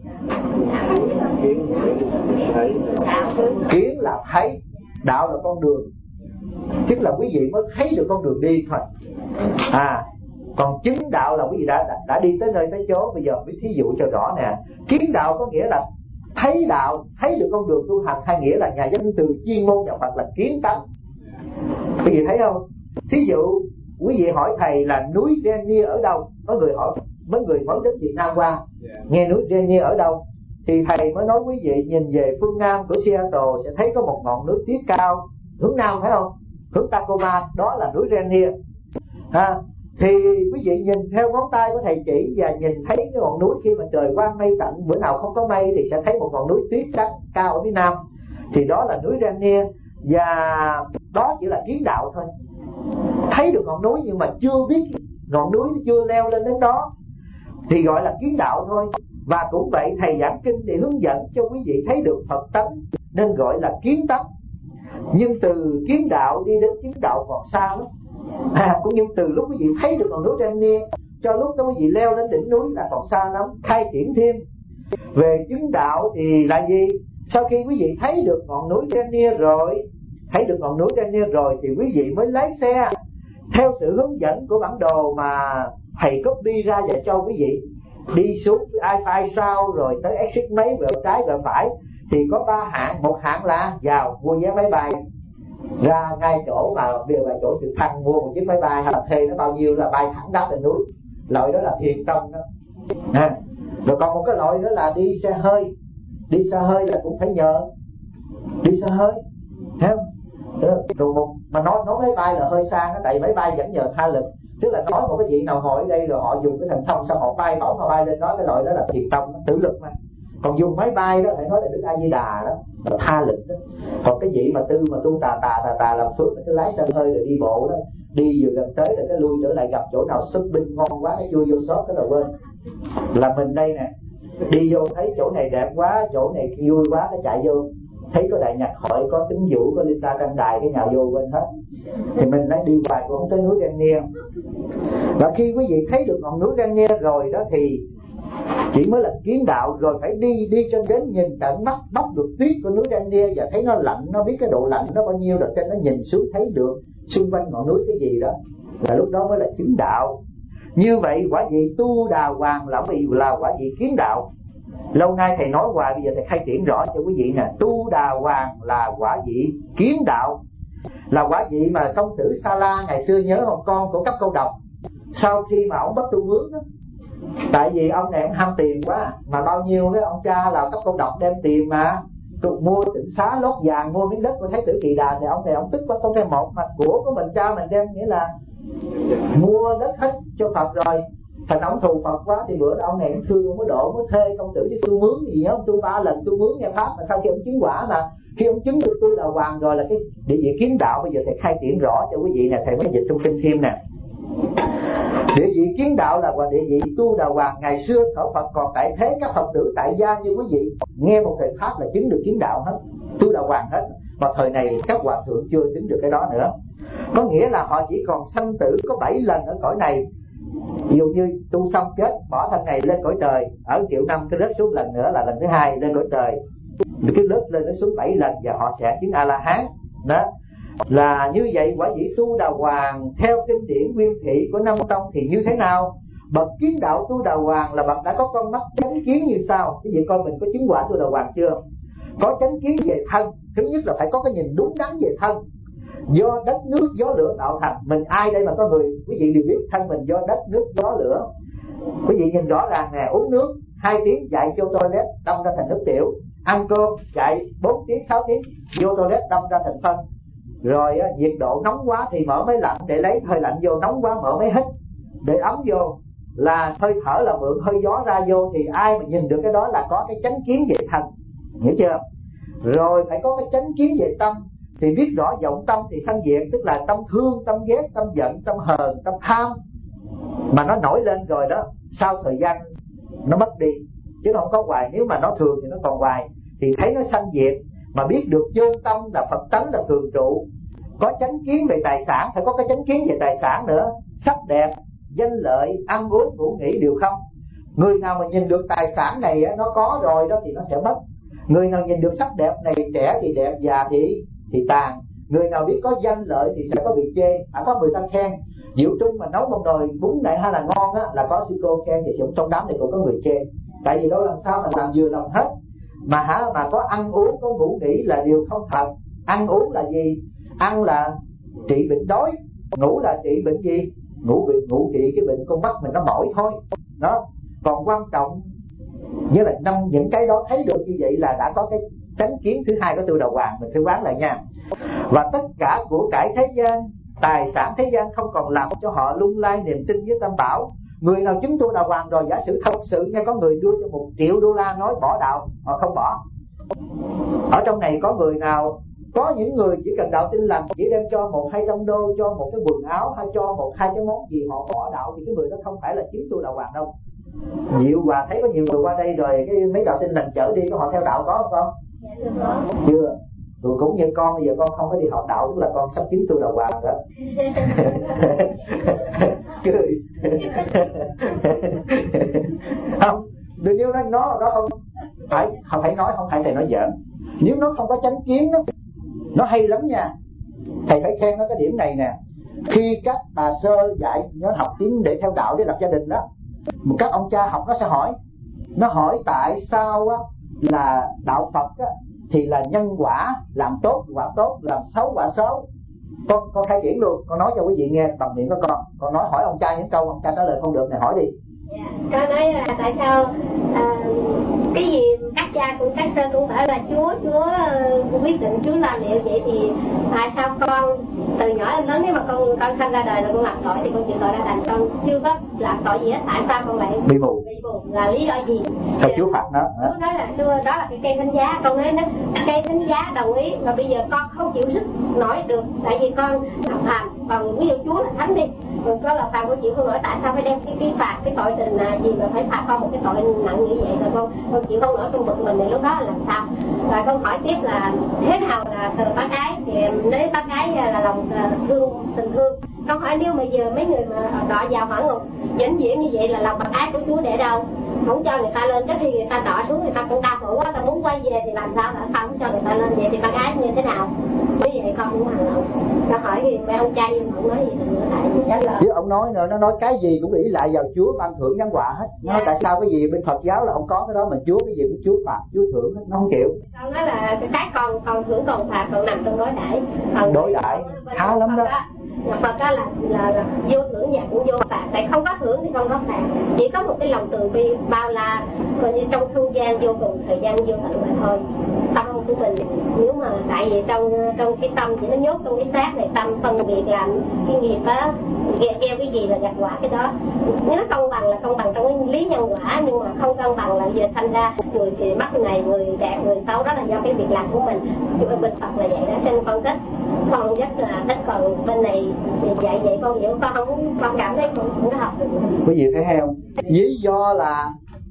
Speaker 1: Kiến là thấy, đạo là con đường, tức là quý vị mới thấy được con đường đi thôi. Còn chứng đạo là quý vị đã đi tới nơi tới chỗ. Bây giờ mới thí dụ cho rõ nè. Kiến đạo có nghĩa là thấy đạo, thấy được con đường tu hành, hay nghĩa là nhà dân từ chuyên môn nhà Phật là kiến tánh. Quý vị thấy không? Thí dụ quý vị hỏi thầy là núi Rainier ở đâu, có người hỏi, mấy người mới đến Việt Nam qua nghe núi Rainier ở đâu, thì thầy mới nói quý vị nhìn về phương nam của Seattle sẽ thấy có một ngọn núi tuyết cao hướng nam, phải không? hướng Tacoma, đó là núi Rainier. Thì quý vị nhìn theo ngón tay của thầy chỉ và nhìn thấy cái ngọn núi khi mà trời quang mây tạnh, bữa nào không có mây thì sẽ thấy một ngọn núi tuyết trắng cao ở phía nam, thì đó là núi Rainier. Và đó chỉ là kiến đạo thôi, thấy được ngọn núi nhưng mà chưa biết ngọn núi, chưa leo lên đến đó thì gọi là kiến đạo thôi. Và cũng vậy, thầy giảng kinh để hướng dẫn cho quý vị thấy được Phật tánh nên gọi là kiến tánh. Nhưng từ kiến đạo đi đến kiến đạo còn xa lắm. Cũng như từ lúc quý vị thấy được ngọn núi Rainier cho lúc đó quý vị leo lên đỉnh núi là còn xa lắm. Khai triển thêm về chứng đạo thì là gì? Sau khi quý vị thấy được ngọn núi Rainier rồi, thì quý vị mới lái xe theo sự hướng dẫn của bản đồ mà thầy copy ra và cho quý vị đi xuống I-5 sau rồi tới exit mấy, rồi trái rồi phải, thì có 3 hạng. Một hạng là vào mua vé máy bay ra ngay chỗ mà bây giờ là chỗ trực thăng, mua một chiếc máy bay hay là thuê nó bao nhiêu là bay thẳng đáp lên núi, loại đó là thiền tông đó. Rồi còn một cái loại đó là đi xe hơi. Đi xe hơi là cũng phải nhờ đi xe hơi, thấy không? Rồi mà nói máy bay là hơi sang đó, tại máy bay vẫn nhờ tha lực. Tức là nói một cái vị nào ngồi ở đây rồi họ dùng cái thần thông sao họ bay bổng mà bay lên đó, cái loại đó là thiền tông, tử lực mà. Còn dùng máy bay đó phải nói là Đức A Di Đà đó, là tha lực đó. Còn cái vị mà tu tà làm phước, cái lái xe hơi rồi đi bộ đó, đi vừa gần tới rồi cái lui trở lại, gặp chỗ nào shopping ngon quá cái chui vô shop cái là quên. Là mình đây nè, đi vô thấy chỗ này đẹp quá, chỗ này vui quá cái chạy vô, thấy có đại nhạc hội, có tín vũ, có linh ta trang đài, cái nhà vô quên hết. Thì mình lại đi hoài cũng không tới núi Rainier. Và khi quý vị thấy được ngọn núi Rainier rồi đó thì chỉ mới là kiến đạo. Rồi phải đi cho đến nhìn tận mắt, bóc được tuyết của núi Rainier và thấy nó lạnh, nó biết cái độ lạnh nó bao nhiêu, rồi trên nó nhìn xuống thấy được xung quanh ngọn núi cái gì đó, là lúc đó mới là chứng đạo. Như vậy quả vị Tu Đà Hoàng là quả vị kiến đạo. Lâu nay thầy nói hoài, bây giờ thầy khai triển rõ cho quý vị nè. Tu Đà Hoàng là quả vị kiến đạo, là quả vị mà công tử Sa La ngày xưa nhớ không, con của Cấp Câu Độc. Sau khi mà ông bắt tu mướn đó, tại vì ông này ông ham tiền quá, mà bao nhiêu cái ông cha là Cấp Câu Độc đem tiền mà mua tịnh xá lót vàng, mua miếng đất của Thái tử Kỳ Đà, thì ông này ông tức quá, không thêm một mà của mình cha mình đem, nghĩa là mua đất hết cho Phật rồi. Thành ông thù Phật quá thì bữa đó ông này cũng thương, ông mới độ, mới thuê công tử chứ tu mướn gì nhớ, ông tu 3 lần tu mướn nghe pháp, mà sau khi ông chứng quả, mà khi ông chứng được Tu Đà Hoàng rồi là cái địa vị kiến đạo. Bây giờ thầy khai triển rõ cho quý vị nè, thầy mới dịch trong kinh thêm nè. Địa vị kiến đạo là địa vị Tu Đà Hoàng. Ngày xưa thở Phật còn tại thế, các Phật tử tại gia như quý vị nghe một thầy pháp là chứng được kiến đạo hết, Tu Đà Hoàng hết. Mà thời này các hòa thượng chưa chứng được cái đó nữa. Có nghĩa là họ chỉ còn sanh tử có 7 lần ở cõi này. Ví dụ như tu xong chết, bỏ thân này lên cõi trời, ở 1 triệu năm cái rớt xuống lần nữa là lần thứ 2 lên cõi trời, cái rớt lên nó xuống 7 lần và họ sẽ chứng A La Hán. Đó là như vậy. Quả vị Tu Đà Hoàng theo kinh điển Nguyên Thị của Nam Tông thì như thế nào? Bậc kiến đạo Tu Đà Hoàng là bậc đã có con mắt chánh kiến như sau. Quý vị coi mình có chứng quả Tu Đà Hoàng chưa? Có chánh kiến về thân. Thứ nhất là phải có cái nhìn đúng đắn về thân, do đất nước gió lửa tạo thành. Mình ai đây mà có người, quý vị đều biết thân mình do đất nước gió lửa. Quý vị nhìn rõ ràng nè, uống nước 2 tiếng chạy vô toilet đâm ra thành nước tiểu, ăn cơm chạy 4 tiếng 6 tiếng vô toilet đâm ra thành phân. Rồi nhiệt độ nóng quá thì mở máy lạnh để lấy hơi lạnh vô, nóng quá mở máy hít để ấm vô, là hơi thở là mượn hơi gió ra vô. Thì ai mà nhìn được cái đó là có cái chánh kiến về thân, hiểu chưa? Rồi phải có cái chánh kiến về tâm, thì biết rõ vọng tâm thì sanh diệt, tức là tâm thương, tâm ghét, tâm giận, tâm hờn, tâm tham mà nó nổi lên rồi đó, sau thời gian nó mất đi chứ nó không có hoài. Nếu mà nó thường thì nó còn hoài, thì thấy nó sanh diệt. Mà biết được chân tâm là Phật tánh là thường trụ. Có chánh kiến về tài sản, phải có cái chánh kiến về tài sản nữa. Sắc đẹp, danh lợi, ăn uống, ngủ nghỉ đều không. Người nào mà nhìn được tài sản này nó có rồi đó thì nó sẽ mất. Người nào nhìn được sắc đẹp này, trẻ thì đẹp, già thì tàn. Người nào biết có danh lợi thì sẽ có bị chê, có người ta khen. Diệu Trung mà nấu một nồi bún này hay là ngon á, là có sư cô khen, thì trong đám này cũng có người chê. Tại vì đâu làm sao mà làm vừa lòng hết. Mà có ăn uống, có ngủ nghỉ là điều không thật. Ăn uống là gì? Ăn là trị bệnh đói, ngủ là trị bệnh gì? Ngủ trị cái bệnh con mắt mình nó mỏi thôi. Đó. Còn quan trọng như là những cái đó thấy được như vậy là đã có cái chánh kiến thứ hai của Tu Đà Hoàng. Mình phải quán lại nha. Và tất cả của cải thế gian, tài sản thế gian không còn làm cho họ lung lay niềm tin với Tam Bảo. Người nào chứng tu đạo hoàng rồi, giả sử thật sự nha, có người đưa cho $1 triệu nói bỏ đạo, họ không bỏ. Ở trong này có người nào, có những người chỉ cần đạo Tin Lành, chỉ đem cho $100-200 cho một cái quần áo hay cho 1-2 cái món gì họ bỏ đạo, thì cái người đó không phải là chứng tu đạo hoàng đâu. Nhiều Hòa thấy có nhiều người qua đây rồi cái mấy đạo Tin Lành chở đi, có họ theo đạo có không con?
Speaker 3: Dạ,
Speaker 1: chưa. Rồi cũng như con bây giờ con không có đi học đạo, tức là con sắp chứng tu đạo hoàng đó. Cười. Không, đừng yêu nó không phải nói, không phải thầy nói giỡn. Nếu nó không có chánh kiến đó, nó hay lắm nha. Thầy phải khen nó cái điểm này nè. Khi các bà sơ dạy nó học tiếng để theo đạo để lập gia đình đó, một các ông cha học nó sẽ hỏi, nó hỏi tại sao á, là đạo Phật á, thì là nhân quả, làm tốt quả tốt, làm xấu quả xấu. Con khai triển luôn, con nói cho quý vị nghe bằng miệng của con nói, hỏi ông cha những câu ông cha trả lời không được này, hỏi đi.
Speaker 3: Con nói là tại sao cái gì các cha cũng các sơ cũng phải là Chúa quyết định, Chúa làm liệu vậy, thì tại sao con từ nhỏ đến lớn, nếu mà con sanh ra đời là con làm tội thì con chịu tội ra đành, con chưa có làm tội gì hết, tại sao con lại
Speaker 1: bị mù
Speaker 3: là lý do gì?
Speaker 1: Sao Chúa phạt nó?
Speaker 3: Chúa nói là đó là cái cây thánh giá. Con nói cây thánh giá đồng ý, mà bây giờ con không chịu sức nổi được, tại vì con là phàm, còn ví dụ Chúa là thánh đi, rồi con là phàm, con chịu không nổi, tại sao phải đem cái phạt, cái tội tình là gì mà phải phạt con một cái tội nặng như vậy, rồi con chịu không nổi, con bực mình, thì lúc đó là làm sao? Rồi con hỏi tiếp là thế nào là từ bác ái, thì nếu bác ái là lòng thương, tình thương. Con hỏi nếu bây giờ mấy người mà đọa vào hỏa ngục vĩnh viễn như vậy là lòng bác ái của Chúa để đâu? Không cho người ta lên, cái khi người ta đọa xuống người ta cũng đau khổ quá, ta muốn quay về thì làm sao, tại sao không cho người ta lên, vậy thì bác ái như thế nào? Như vậy con cũng hành động. Nó hỏi thì mấy ông trai không nói gì nữa, tại
Speaker 1: chứ ông nói nữa, nó nói cái gì cũng ỷ lại vào Chúa ban thưởng nhân quả hết. Nó nói tại sao cái gì bên Phật giáo là không có cái đó, mà Chúa cái gì cũng Chúa phạt Chúa thưởng hết, nó không chịu.
Speaker 3: Con nói là cái còn thưởng còn phạt còn nằm trong đối đãi.
Speaker 1: Đối đãi khá lắm đó.
Speaker 3: Phật đó là vô thưởng và cũng vô phạt, tại không có thưởng thì không có phạt, chỉ có một cái lòng từ bi bao la, coi như trong không gian vô cùng, thời gian vô tận mà thôi. Tâm của mình nếu mà tại vì trong cái tâm chỉ nó nhốt trong cái xác này, tâm phân biệt làm cái nghiệp á, gieo cái gì là gặt quả cái đó. Nếu nó công bằng là công bằng trong cái lý nhân quả, nhưng mà không công bằng là giờ sanh ra người thì bắt này, người đẹp người xấu, đó là do cái việc làm của mình. Bên Phật là vậy đó, cho nên con thích, con rất là thích. Còn bên này thì dạy vậy con hiểu, con cảm thấy con không có học được.
Speaker 1: Quý vị thấy không? Lý do là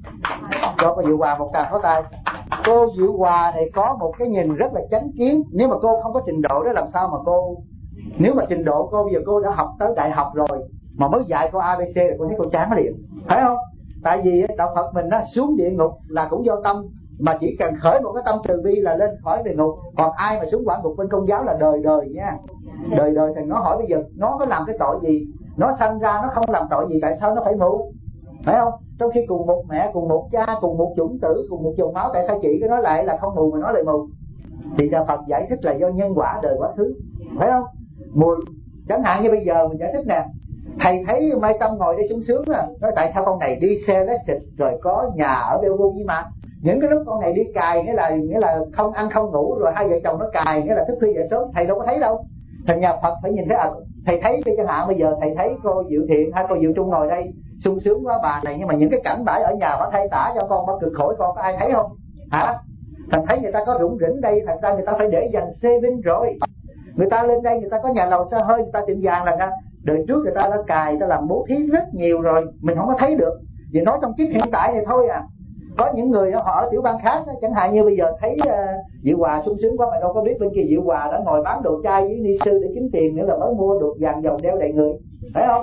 Speaker 1: cho cô Diệu Hòa một tràng pháo tay. Cô Diệu Hòa này có một cái nhìn rất là chánh kiến. Nếu mà cô không có trình độ đó làm sao mà cô, nếu mà trình độ cô bây giờ cô đã học tới đại học rồi mà mới dạy cô ABC là cô thấy cô chán liền, phải không? Tại vì đạo Phật mình đó, xuống địa ngục là cũng do tâm, mà chỉ cần khởi một cái tâm từ bi là lên khỏi địa ngục. Còn ai mà xuống quả ngục bên Công giáo là đời đời nha, đời đời. Thì nó hỏi bây giờ nó có làm cái tội gì, nó sanh ra nó không làm tội gì, tại sao nó phải mù, phải không? Trong khi cùng một mẹ, cùng một cha, cùng một chủng tử, cùng một dòng máu, tại sao chị cái nói lại là không mù mà nói lại mù? Thì đạo Phật giải thích là do nhân quả đời quá khứ, phải không? Mùi chẳng hạn như bây giờ mình giải thích nè, thầy thấy Mai Tâm ngồi đây sung sướng à, nói tại sao con này đi xe lết xịt rồi có nhà ở Belgium, nhưng mà những cái lúc con này đi cài nghĩa là không ăn không ngủ, rồi hai vợ chồng nó cài, nghĩa là thức khuya dậy sớm, thầy đâu có thấy đâu. Thành nhà Phật phải nhìn thấy thầy thấy cho chẳng hạn bây giờ thầy thấy cô Diệu Thiện hay cô Diệu Trung ngồi đây sung sướng quá bà này, nhưng mà những cái cảnh bãi ở nhà bà thay tả cho con, bà cực khổ, con có ai thấy không hả? Thành thấy người ta có rủng rỉnh đây, thành ra người ta phải để dành xe vinh rồi. Người ta lên đây người ta có nhà lầu xe hơi, người ta tiệm vàng là đời trước người ta đã cài, người ta làm bố thí rất nhiều rồi, mình không có thấy được. Vì nói trong kiếp hiện tại này thôi à. Có những người họ ở tiểu bang khác, chẳng hạn như bây giờ thấy Diệu Hòa sung sướng quá, mà đâu có biết bên kia Diệu Hòa đã ngồi bán đồ chai với ni sư để kiếm tiền, nữa là mới mua được vàng dòng đeo đầy người, phải không?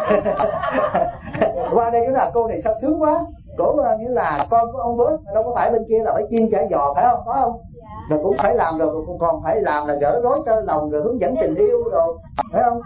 Speaker 1: Qua đây là cô này sao sướng quá, cổ nghĩa là con của ông Bớt, đâu có phải bên kia là phải chiên chả giò, phải không? Có không? Rồi cũng phải làm, rồi cũng còn phải làm là gỡ rối tơ lòng, rồi hướng dẫn tình yêu rồi, phải không?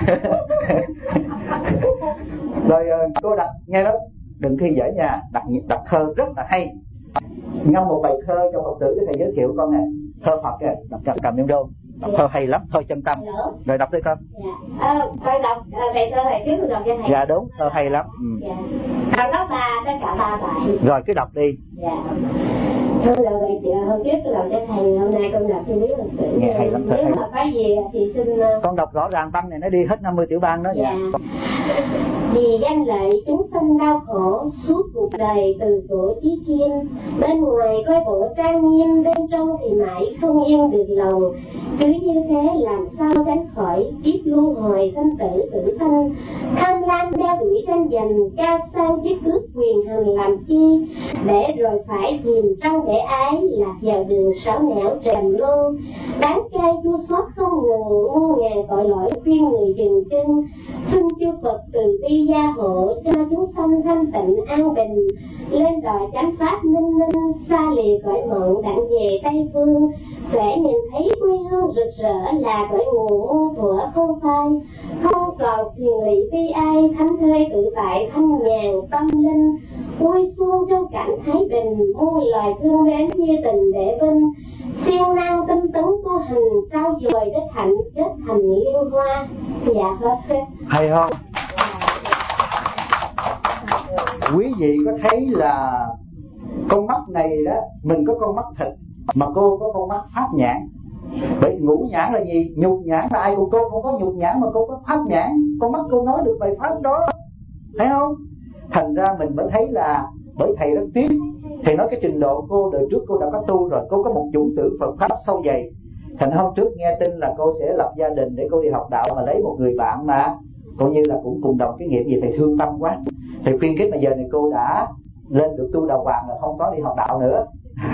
Speaker 1: Rồi cô đặt nghe đó, đừng khi dễ nha, đặt thơ rất là hay, ngâm một bài thơ cho Phật tử, cái thầy giới thiệu con nè, thơ Phật kìa, đọc cầm miếng đô, đọc thơ hay lắm, thơ chân tâm. Rồi đọc đi con.
Speaker 3: Phải đọc bài thơ này trước rồi đọc cho thầy.
Speaker 1: Dạ đúng, thơ hay lắm.
Speaker 3: Dạ. Con có tất cả ba bài.
Speaker 1: Rồi cứ đọc đi.
Speaker 3: Dạ. Thưa lời vậy hôm trước tôi làm cho thầy, hôm nay con đọc cho Lý Phật tử.
Speaker 1: Nghe hay lắm thưa thầy.
Speaker 3: Nếu mà có gì thì xin
Speaker 1: con đọc rõ ràng tâm này nó đi hết 50 tiểu bang đó.
Speaker 3: Dạ. Vì danh lợi chúng sanh đau khổ suốt cuộc đời từ cổ chí kim, bên ngoài coi bộ trang nghiêm, bên trong thì mãi không yên được lòng. Cứ như thế làm sao tránh khỏi kiếp luân hồi sanh tử tử sanh, tham lam đeo đuổi tranh giành cao sang chiếc cước quyền hành làm chi, để rồi phải chìm trong bể ái lạc vào đường xảo nẻo trầm luân. Đáng cay chua xót không ngừng, muôn ngàn tội lỗi khuyên người dừng chân. Xin chư Phật từ bi gia hộ cho chúng sanh thanh tịnh an bình, lên đòi chánh pháp minh minh, xa lìa cõi mộng đặng về Tây Phương, sẽ nhìn thấy quê hương rực rỡ là cõi nguồn muôn thuở không phai, không còn phiền lụy bi ai, thánh thơi tự tại thanh nhàn tâm linh, vui xuân trong cảnh thái bình, muôn loài thương mến như tình đệ vinh, siêng năng tinh tấn tu hành, trao dồi đức hạnh kết thành liên hoa. Dạ hết.
Speaker 1: Hay không? Quý vị có thấy là con mắt này đó, mình có con mắt thịt mà cô có con mắt pháp nhãn. Vậy ngũ nhãn là gì? Nhục nhãn là ai? Của cô không có nhục nhãn mà cô có pháp nhãn, con mắt cô nói được bài pháp đó, thấy không? Thành ra mình mới thấy là bởi thầy rất tiếc, thầy nói cái trình độ cô đời trước cô đã có tu rồi, cô có một chủng tử Phật pháp sâu dày. Thành hôm trước nghe tin là cô sẽ lập gia đình để cô đi học đạo, mà lấy một người bạn mà coi như là cũng cùng đồng cái nghiệp gì, thầy thương tâm quá. Thầy khuyên kết bây giờ này cô đã lên được tu đào hoàng là không có đi học đạo nữa.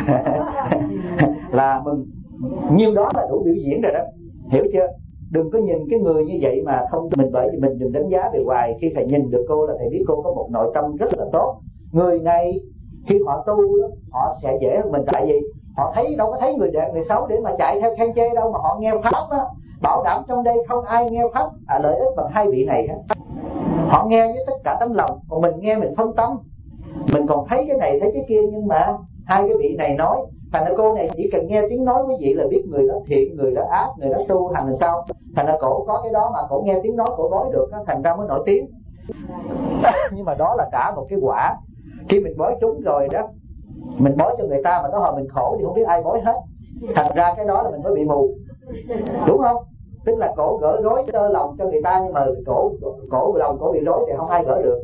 Speaker 1: Là mình nhiêu đó là đủ biểu diễn rồi đó, hiểu chưa? Đừng có nhìn cái người như vậy mà không mình, bởi vì mình đừng đánh giá bề ngoài. Khi thầy nhìn được cô là thầy biết cô có một nội tâm rất là tốt. Người này khi họ tu đó, họ sẽ dễ hơn mình, tại vì họ thấy đâu có thấy người đẹp người xấu để mà chạy theo khen chê đâu, mà họ nghe pháp đó, bảo đảm trong đây không ai nghe pháp lợi ích bằng hai vị này hết. Họ nghe với tất cả tấm lòng, còn mình nghe mình phân tâm, mình còn thấy cái này thấy cái kia, nhưng mà hai cái vị này nói. Thành ra cô này chỉ cần nghe tiếng nói quý vị là biết người đó thiện, người đó ác, người đó tu hành là sao. Thành ra cổ có cái đó mà cổ nghe tiếng nói cổ bói được, thành ra mới nổi tiếng. Nhưng mà đó là cả một cái quả. Khi mình bói trúng rồi đó, mình bói cho người ta mà tới hồi mình khổ thì không biết ai bói hết. Thành ra cái đó là mình mới bị mù, đúng không? Tức là cổ gỡ rối tơ lòng cho người ta, nhưng mà cổ lòng cổ bị rối thì không ai gỡ được.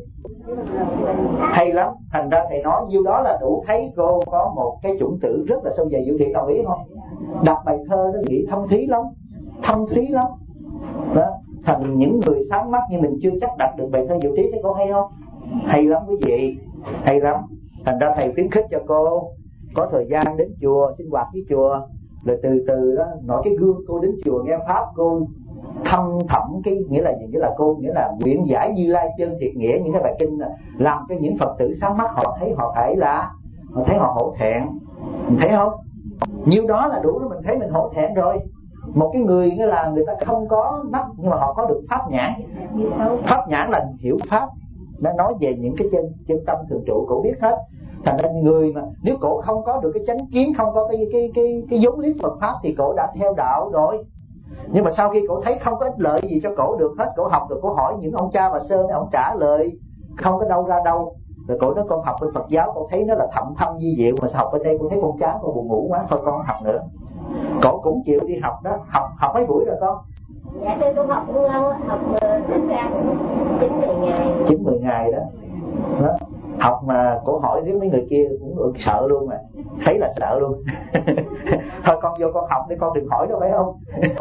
Speaker 1: Hay lắm. Thành ra thầy nói nhiêu đó là đủ thấy cô có một cái chủng tử rất là sâu dày. Diệu Thiện đồng ý không? Đọc bài thơ nó nghĩ thâm thúy lắm, thâm thúy lắm đó. Thành những người sáng mắt như mình chưa chắc đọc được bài thơ Diệu Thiện. Thấy cô hay không? Hay lắm quý vị, hay lắm. Thành ra thầy khuyến khích cho cô có thời gian đến chùa sinh hoạt với chùa, rồi từ từ đó nói cái gương cô đến chùa nghe pháp, cô thâm thẳm cái nghĩa là gì? Nghĩa là cô nghĩa là nguyện giải Như Lai chân thiệt nghĩa, những cái bài kinh làm cho những Phật tử sáng mắt, họ thấy họ phải là họ thấy họ hổ thẹn. Mình thấy không? Nhiêu đó là đủ để mình thấy mình hổ thẹn rồi. Một cái người nghĩa là người ta không có mắt nhưng mà họ có được pháp nhãn. Pháp nhãn là hiểu pháp, nó nói về những cái chân tâm thường trụ, cổ biết hết. Thành ra người mà nếu cổ không có được cái chánh kiến, không có cái vốn liếng Phật pháp thì cổ đã theo đạo rồi. Nhưng mà sau khi cổ thấy không có ích lợi gì cho cổ được hết, cổ học được, cổ hỏi những ông cha bà sơ, ông trả lời không có đâu ra đâu. Rồi cổ nói con học bên Phật giáo con thấy nó là thậm thâm di diệu, mà sao học bên đây con thấy con chán, con buồn ngủ quá, thôi con không học nữa. Cổ cũng chịu đi học đó. Học mấy buổi rồi con?
Speaker 3: Dạ tôi cũng học cũng lâu, học tính ra 9-10 ngày.
Speaker 1: 9-10 ngày đó. Học mà cổ hỏi riết mấy người kia cũng sợ luôn, mà thấy là sợ luôn. Thôi con vô con học đi, con đừng hỏi đâu, phải không?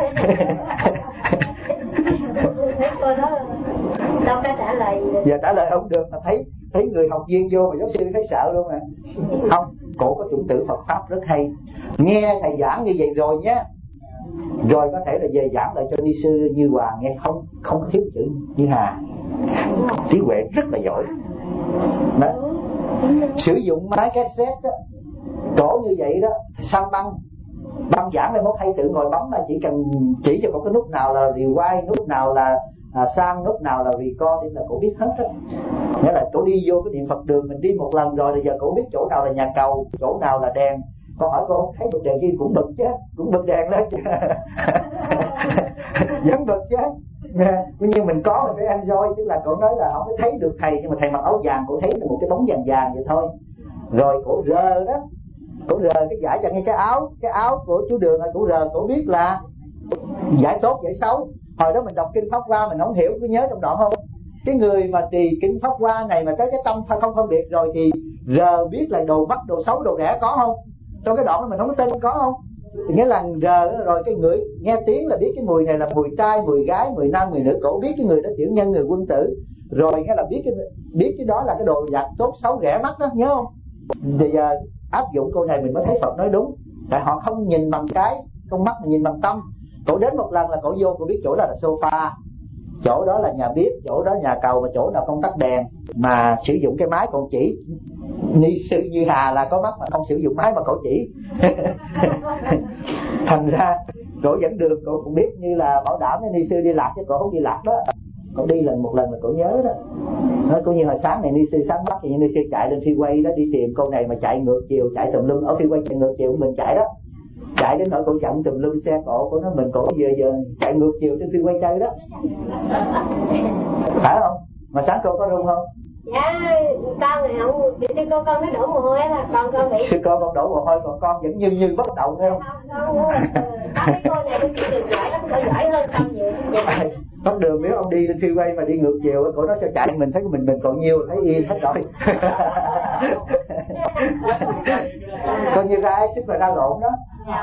Speaker 3: Thấy cô đó đâu có trả lời.
Speaker 1: Giờ trả lời không được, mà thấy người học viên vô mà giáo sư thấy sợ luôn mà. Không, cổ có chủng tử Phật pháp rất hay. Nghe thầy giảng như vậy rồi nhé, rồi có thể là về giảng lại cho ni sư Như Hoàng nghe, không có thiếu chữ Như Hà. Trí huệ rất là giỏi đó. Sử dụng máy cassette đó, cổ như vậy đó, sang băng giảng lên mốt hay tự ngồi bấm, là chỉ cần chỉ cho một cái nút nào là rewind, nút nào là sang, nút nào là recording là cổ biết hết đó. Nghĩa là cổ đi vô cái điện Phật đường mình đi một lần rồi, thì giờ cổ biết chỗ nào là nhà cầu, chỗ nào là đèn. Con hỏi cô không thấy bật đèn kia cũng bật chứ, cũng bật đèn lên chứ. Vẫn bật chứ. Nhưng mình có mình phải enjoy, tức là cổ nói là không có thấy được thầy, nhưng mà thầy mặc áo vàng cổ thấy là một cái bóng vàng vàng vậy thôi. Rồi cổ rơ đó, Cổ rờ cái giải cho ngay cái áo của chú Đường là cổ rờ, cổ biết là giải tốt giải xấu. Hồi đó mình đọc kinh Pháp Hoa mình không hiểu, có nhớ trong đoạn không? Cái người mà trì kinh Pháp Hoa này mà tới cái tâm không phân biệt rồi thì rờ biết là đồ mắc, đồ xấu, đồ rẻ có không? Trong cái đoạn đó mình không có tin có không? Thì nghĩa là rờ rồi cái ngửi nghe tiếng là biết cái mùi này là mùi trai, mùi gái, mùi nam, mùi nữ. Cổ biết cái người đó tiểu nhân, người quân tử. Rồi nghĩa là biết cái đó là cái đồ vật tốt xấu rẻ mắc đó, nhớ không? Bây giờ áp dụng câu này mình mới thấy Phật nói đúng. Tại họ không nhìn bằng cái con mắt mà nhìn bằng tâm. Cổ đến một lần là cổ vô, cổ biết chỗ đó là sofa, chỗ đó là nhà bếp, chỗ đó nhà cầu, mà chỗ nào không tắt đèn mà sử dụng cái máy. Còn chỉ ni sư Như Hà là có mắt mà không sử dụng máy mà cổ chỉ. Thành ra cổ dẫn đường, cổ cũng biết như là bảo đảm ni sư đi lạc chứ cổ không đi lạc đó. Cổ đi lần một lần là cổ nhớ đó. Nói cũng như hồi sáng này ni sư sáng bắt thì ni sư chạy lên freeway đó đi tìm cô này mà chạy ngược chiều, chạy tùm lum ở freeway, chạy ngược chiều mình chạy đó, chạy đến nỗi cổ chặn tùm lum xe cổ nói mình cổ giờ chạy ngược chiều trên freeway chơi đó. Phải không? Mà sáng cô có run không?
Speaker 3: Dạ con này không, sư con nó đổ mồ hôi là con bị.
Speaker 1: Sư con đổ mồ hôi còn con vẫn như bất động phải không?
Speaker 3: Không, cái cô này cũng chỉ được giỏi lắm, cô giỏi hơn con nhiều.
Speaker 1: Bắt đường nếu ông đi lên freeway mà đi ngược chiều, cổ nói cho chạy mình thấy mình còn nhiều thấy yên hết rồi. Coi như ra sức là ra lộn đó.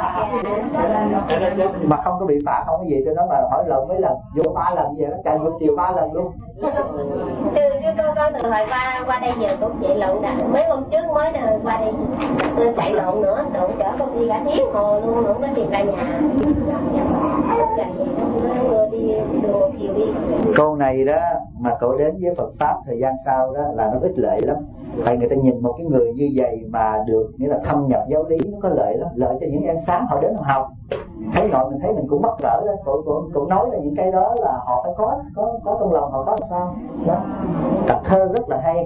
Speaker 1: Mà không có bị phạt không có gì cho nó, mà hỏi lộn mấy lần, vô 3 lần vậy nó chạy ngược chiều 3 lần luôn.
Speaker 3: Từ cô từ hồi qua đây giờ cũng chạy lộn nè, mấy hôm trước mới qua đây chạy lộn nữa, lộn chở công ty cả tiếng hồ luôn, không có tìm ra nhà.
Speaker 1: Cô này đó mà cậu đến với Phật Pháp thời gian sau đó là nó ít lợi lắm. Tại người ta nhìn một cái người như vậy mà được nghĩa là thâm nhập giáo lý nó có lợi lắm, lợi cho những em sáng họ đến học. Thấy nội mình thấy mình cũng mắc cỡ đó, cậu nói là những cái đó là họ phải có trong lòng họ có làm sao đó. Tập thơ rất là hay.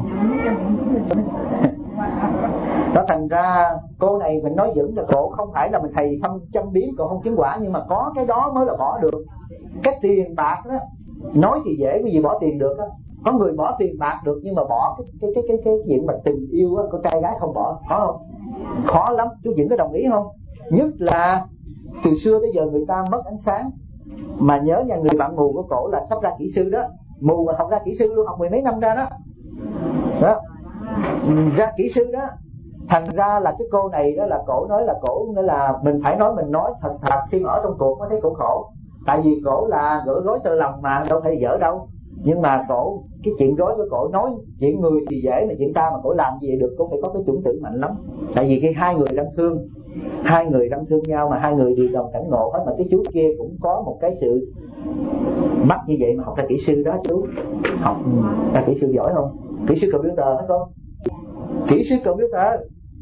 Speaker 1: Đó thành ra cô này mình nói vững là cổ không phải là mình thầy không châm biếm, cổ không chứng quả, nhưng mà có cái đó mới là bỏ được. Cái tiền bạc đó nói thì dễ, cái gì bỏ tiền được á. Có người bỏ tiền bạc được nhưng mà bỏ cái chuyện mà tình yêu á, có trai gái không bỏ, khó không? Khó lắm, chú Vĩnh có đồng ý không? Nhất là từ xưa tới giờ người ta mất ánh sáng. Mà nhớ nhà người bạn mù của cổ là sắp ra kỹ sư đó, mù mà học ra kỹ sư luôn, học 10 mấy năm ra đó. Đó, ra kỹ sư đó. Thành ra là cái cô này đó là cổ nói là cổ nghĩa là mình phải nói, mình nói thật thật khi mà ở trong cuộc mới thấy cổ khổ. Tại vì cổ là gỡ rối tơ lòng mà đâu phải dở đâu. Nhưng mà cổ, cái chuyện rối của cổ nói chuyện người thì dễ, mà chuyện ta mà cổ làm gì được, cổ phải có cái chủng tử mạnh lắm. Tại vì khi hai người đang thương nhau mà hai người đều đồng cảnh ngộ hết, mà cái chú kia cũng có một cái sự mắc như vậy mà học ra kỹ sư đó. Chú học ra kỹ sư giỏi không? Kỹ sư computer hết không? Kỹ sư computer,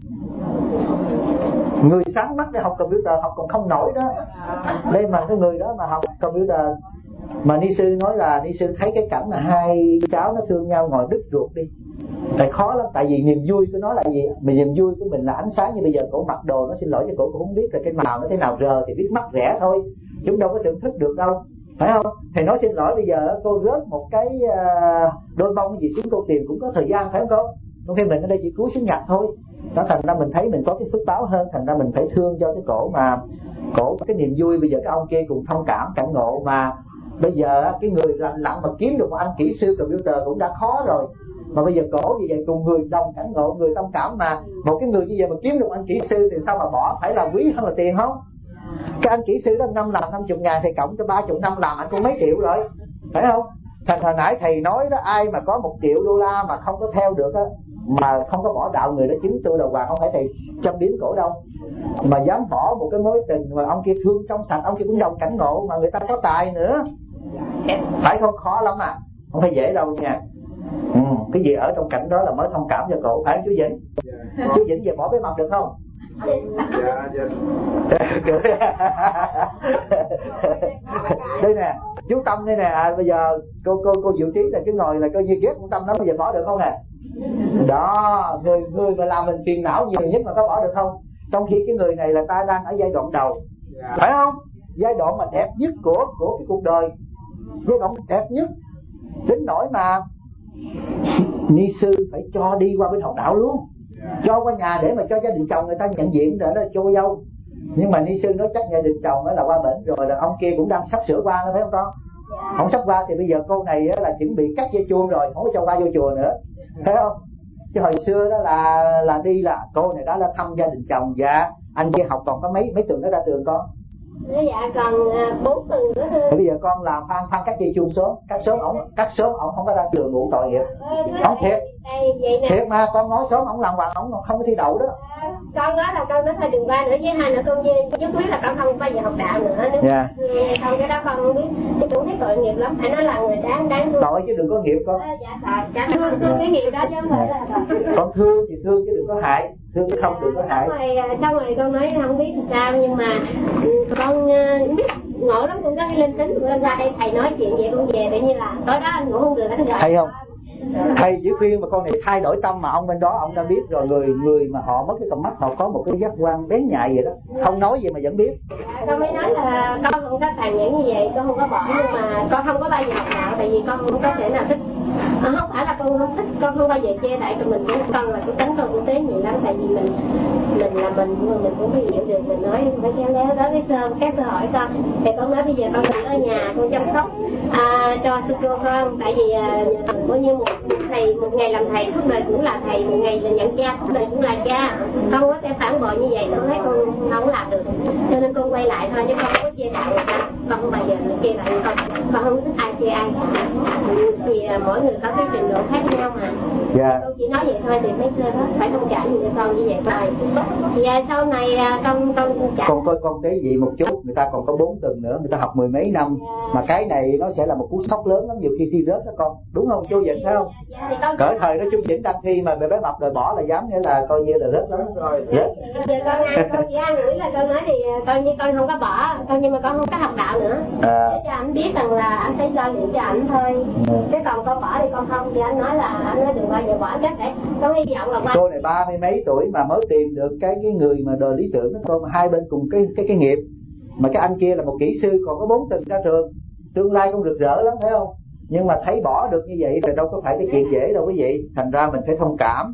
Speaker 1: người sáng mắt để học computer học còn không nổi đó. Đây mà cái người đó mà học computer. Mà ni sư nói là ni sư thấy cái cảnh là hai cháu nó thương nhau ngồi đứt ruột đi. Tại khó lắm, tại vì niềm vui của nó là gì? Mà niềm vui của mình là ánh sáng, như bây giờ cổ mặc đồ, nó xin lỗi cho cổ cũng không biết là cái màu nó thế nào, rờ thì biết mắc rẻ thôi, chúng đâu có thưởng thức được đâu, phải không? Thầy nói xin lỗi bây giờ cô rớt một cái đôi bông gì xuống cô tìm cũng có thời gian, phải không cô? Trong khi mình ở đây chỉ cúi xuống nhặt thôi. Đó, thành ra mình thấy mình có cái phước báo hơn, thành ra mình phải thương cho cái cổ, mà cổ cái niềm vui. Bây giờ cái ông kia cùng thông cảm cảnh ngộ, mà bây giờ cái người lành lặn mà kiếm được một anh kỹ sư computer cũng đã khó rồi, mà bây giờ cổ như vậy cùng người đồng cảnh ngộ, người thông cảm, mà một cái người như vậy mà kiếm được một anh kỹ sư thì sao mà bỏ, phải là quý hơn là tiền không? Cái anh kỹ sư đó năm làm 50 ngàn thì cộng cho 30 năm làm anh cũng mấy triệu rồi, phải không? Thành hồi nãy thầy nói đó, ai mà có $1 triệu mà không có theo được á, mà không có bỏ đạo, người đó chính tôi đầu hoàng, không phải thầy châm biếm cổ đâu. Mà dám bỏ một cái mối tình mà ông kia thương trong sạch, ông kia cũng đồng cảnh ngộ, mà người ta có tài nữa, phải không? Khó lắm à, không phải dễ đâu nha. Cái gì ở trong cảnh đó là mới thông cảm cho cậu, phải không chú Vĩnh? Chú Vĩnh về bỏ cái mặt được không? Đây nè, chú Tâm đây nè, bây giờ cô Diệu Trí là cứ ngồi là coi như ghét con Tâm đó, bây giờ bỏ được không nè? Đó, người mà làm mình phiền não nhiều nhất mà có bỏ được không? Trong khi cái người này là ta đang ở giai đoạn đầu, phải không? Giai đoạn mà đẹp nhất của cái cuộc đời, giai đoạn đẹp nhất đến nỗi mà ni sư phải cho đi qua bên học đạo luôn. cho qua nhà để mà cho gia đình chồng người ta nhận diện để nó cho dâu. Nhưng mà ni sư nói chắc gia đình chồng là qua bển rồi, là ông kia cũng đang sắp sửa qua nữa phải không con? Không sắp qua thì bây giờ cô này là chuẩn bị cắt dây chuông rồi, không có cho qua vô chùa nữa, thấy không? Chứ hồi xưa đó là đi là cô này đã là thăm gia đình chồng. Dạ anh kia học còn có mấy tuần nó ra trường con?
Speaker 3: Dạ còn 4 tuần nữa thôi.
Speaker 1: Bây giờ con làm phan cắt dây chuông sớm, cắt sớm ổng không có ra trường ngủ tội nghiệp. Không thiệt mà con nói sớm ổng làm hoàng ổng không có thi đậu đó.
Speaker 3: Con nói là con nói thôi đừng qua nữa, với hai nữa con nhất quyết là con không bao giờ học đạo nữa.
Speaker 1: Dạ.
Speaker 3: Không cái đó con không biết, tôi cũng thấy tội nghiệp lắm, phải nói là người đáng thương.
Speaker 1: Tội chứ đừng có nghiệp con.
Speaker 3: Dạ thương cái nghiệp đó chứ không phải là
Speaker 1: con thương thì thương chứ đừng có hại, thương chứ không đừng có hại.
Speaker 3: Xong rồi con nói không biết sao, nhưng mà con ngộ lắm, con có cái linh tính của qua đây thầy nói chuyện vậy con về tự nhiên là tối đó anh ngủ không được, anh gọi.
Speaker 1: Hay không? Thầy chỉ khuyên mà con này thay đổi tâm, mà ông bên đó ông đã biết rồi. Người mà họ mất cái tầm mắt, họ có một cái giác quan bén nhạy vậy đó, không nói gì mà vẫn biết.
Speaker 3: Con mới nói là con không có tàn nhẫn như vậy, con không có bỏ, nhưng mà con không có bao giờ học đạo, tại vì con không có thể nào thích. Không phải là con không thích, con không bao giờ chê đại tụi mình, con là cái tính con cũng tế nhị lắm, tại vì mình là mình cũng phải hiểu được, mình nói phải khéo léo đó. Cái sơ hỏi con thì con nói bây giờ con ở nhà con chăm sóc cho sư cô con, tại vì bao nhiêu một ngày làm thầy suốt đời cũng là thầy, một ngày là nhận cha suốt đời cũng là cha, con có thể phản bội như vậy con thấy con không làm được, cho nên con quay lại thôi chứ con không có chê đạo người ta, con không bao giờ chê đạo con không thích ai chê ai cả, thì mỗi người có cái trình độ khác nhau mà.
Speaker 1: Dạ.
Speaker 3: Con chỉ nói vậy thôi thì mấy xưa đó phải thông cảm gì cho con như vậy thôi. Thì sau này con trả.
Speaker 1: Con coi con tế gì một chút, người ta còn có 4 tuần nữa, người ta học 10 mấy năm, mà cái này nó sẽ là một cú sốc lớn lắm, nhiều khi thi rớt đó con, đúng không chú Vĩnh phải không? Cỡ thời đó chú Vĩnh đang thi mà bé mập rồi bỏ là dám, nghĩa là coi như là rớt lắm rồi.
Speaker 3: Giờ con chỉ an ủi là con nói thì con như con không có bỏ, nhưng mà con không có học đạo nữa. Để cho anh biết rằng là anh phải lo luyện cho anh thôi. Chứ còn con bỏ thì con không, thì anh nói là anh nói đừng bao giờ bỏ, chắc để con hy vọng là qua.
Speaker 1: Cô này 30 mấy tuổi mà mới tìm được cái người mà đời lý tưởng đó con, hai bên cùng cái nghiệp. Mà cái anh kia là một kỹ sư còn có 4 tuần ra trường, tương lai cũng rực rỡ lắm phải không? Nhưng mà thấy bỏ được như vậy thì đâu có phải cái chuyện dễ đâu quý vị, thành ra mình phải thông cảm.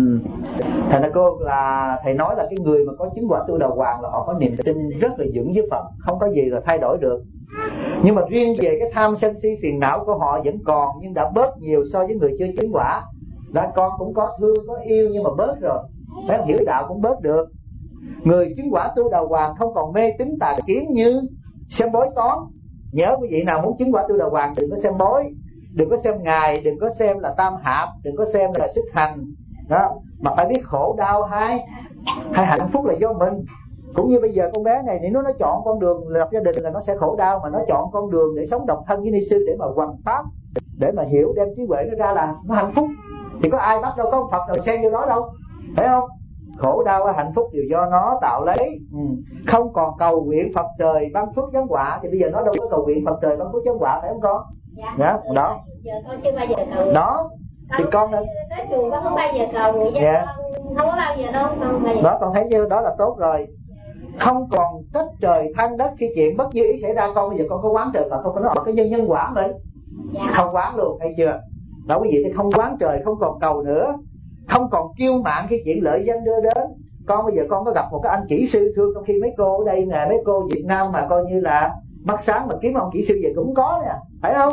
Speaker 1: Thành ra cô là thầy nói là cái người mà có chứng quả tu đà hoàng là họ có niềm tin rất là vững với Phật, không có gì là thay đổi được. Nhưng mà riêng về cái tham sân si phiền não của họ vẫn còn, nhưng đã bớt nhiều so với người chưa chứng quả. Đã con cũng có thương có yêu nhưng mà bớt rồi, phải hiểu đạo cũng bớt được. Người chứng quả tu đà hoàng không còn mê tín tà kiến như xem bói toán. Nhớ quý vị nào muốn chứng quả tu đà hoàng đừng có xem bói, đừng có xem ngày, đừng có xem là tam hạp, đừng có xem là sức hành đó, mà phải biết khổ đau hay hạnh phúc là do mình. Cũng như bây giờ con bé này thì nó chọn con đường lập gia đình là nó sẽ khổ đau, mà nó chọn con đường để sống độc thân với ni sư để mà hoằng pháp, để mà hiểu đem trí huệ nó ra là nó hạnh phúc. Thì có ai bắt đâu có Phật nào xen vô đó đâu, phải không? Khổ đau và hạnh phúc đều do nó tạo lấy. Không còn cầu nguyện Phật trời ban phước giáng họa thì bây giờ nó đâu có cầu nguyện Phật trời ban phước giáng họa, phải không con? Dạ. Đó.
Speaker 3: Giờ con chưa bao giờ cầu.
Speaker 1: Đó. Thì con nên
Speaker 3: tới trường con không bao giờ cầu nguyện cho con, không có bao giờ đâu, không bao giờ.
Speaker 1: Đó con thấy như đó là tốt rồi. Không còn trách trời than đất khi chuyện bất như ý xảy ra. Con bây giờ con có quán trời Phật không? Có nói cái nhân quả mình. Không quán luôn, thấy chưa? Đó quý vị, thì không quán trời, không còn cầu nữa, không còn kiêu mạn khi chuyện lợi danh đưa đến. Con bây giờ con có gặp một cái anh kỹ sư thương, trong khi mấy cô ở đây nè, mấy cô Việt Nam mà coi như là mắt sáng mà kiếm ông kỹ sư về cũng có nè, phải không?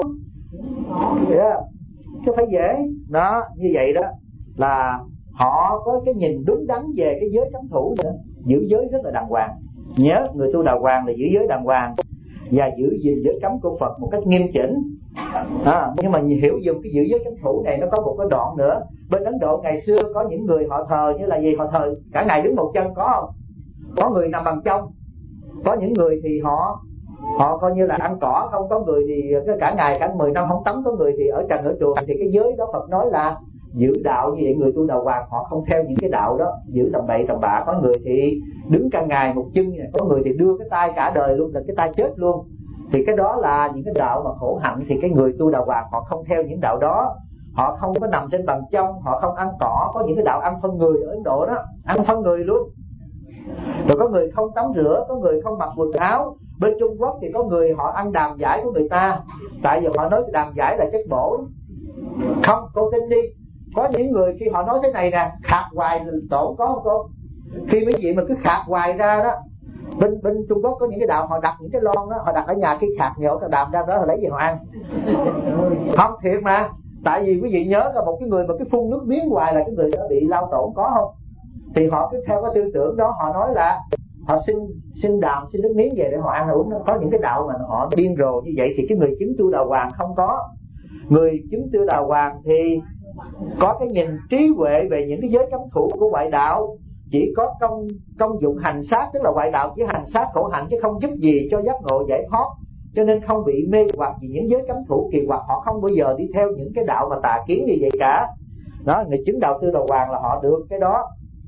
Speaker 1: Yeah. Chứ phải dễ. Đó, như vậy đó là họ có cái nhìn đúng đắn về cái giới chánh thủ nữa, giữ giới rất là đàng hoàng. Nhớ người tu đà hoàng là giữ giới đàng hoàng và giữ gìn giới cấm của Phật một cách nghiêm chỉnh. Nhưng mà hiểu dùng cái giữ giới chánh thủ này nó có một cái đoạn nữa. Bên Ấn Độ ngày xưa có những người họ thờ như là gì? Họ thờ cả ngày đứng một chân, có không? Có người nằm bằng trong. Có những người thì họ coi như là ăn cỏ không, có người thì cả ngày cả 10 năm không tắm, có người thì ở trần ở chuồng. Thì cái giới đó Phật nói là giữ đạo như vậy. Người tu đà hoàng họ không theo những cái đạo đó, giữ tầm bậy tầm bạ. Có người thì đứng cả ngày một chân, có người thì đưa cái tay cả đời luôn, là cái tay chết luôn. Thì cái đó là những cái đạo mà khổ hạnh. Thì cái người tu đà hoàng họ không theo những đạo đó, họ không có nằm trên bàn trong, họ không ăn cỏ. Có những cái đạo ăn phân người ở Ấn Độ đó, ăn phân người luôn. Rồi có người không tắm rửa, có người không mặc quần áo. Bên Trung Quốc thì có người họ ăn đàm giải của người ta, tại vì họ nói đàm giải là chất bổ. Không, cô tin đi, Có những người khi họ nói thế này nè, khạc hoài tổ có không cô? Khi mấy chị mà cứ khạc hoài ra đó, bên Trung Quốc có những cái đạo họ đặt những cái lon đó, họ đặt ở nhà, cái khạc nhổ cái đàm ra đó họ lấy về họ ăn. Không, thiệt mà. Tại vì quý vị nhớ là một cái người mà cứ phun nước miếng hoài là cái người đó bị lao tổn, có không? Thì họ cứ theo cái tư tưởng đó, họ nói là họ xin đàm, xin nước miếng về để họ ăn uống. Có những cái đạo mà họ điên rồ như vậy thì cái người chứng tu đà hoàng không có. Người chứng tu đà hoàng thì có cái nhìn trí huệ về những cái giới cấm thủ của ngoại đạo, chỉ có công dụng hành sát, tức là ngoại đạo chỉ hành sát khổ hạnh chứ không giúp gì cho giác ngộ giải thoát, cho nên không bị mê hoặc vì những giới cấm thủ kỳ hoặc, họ không bao giờ đi theo những cái đạo mà tà kiến như vậy cả. Đó, người chứng đạo tư đà hoàng là họ được cái đó.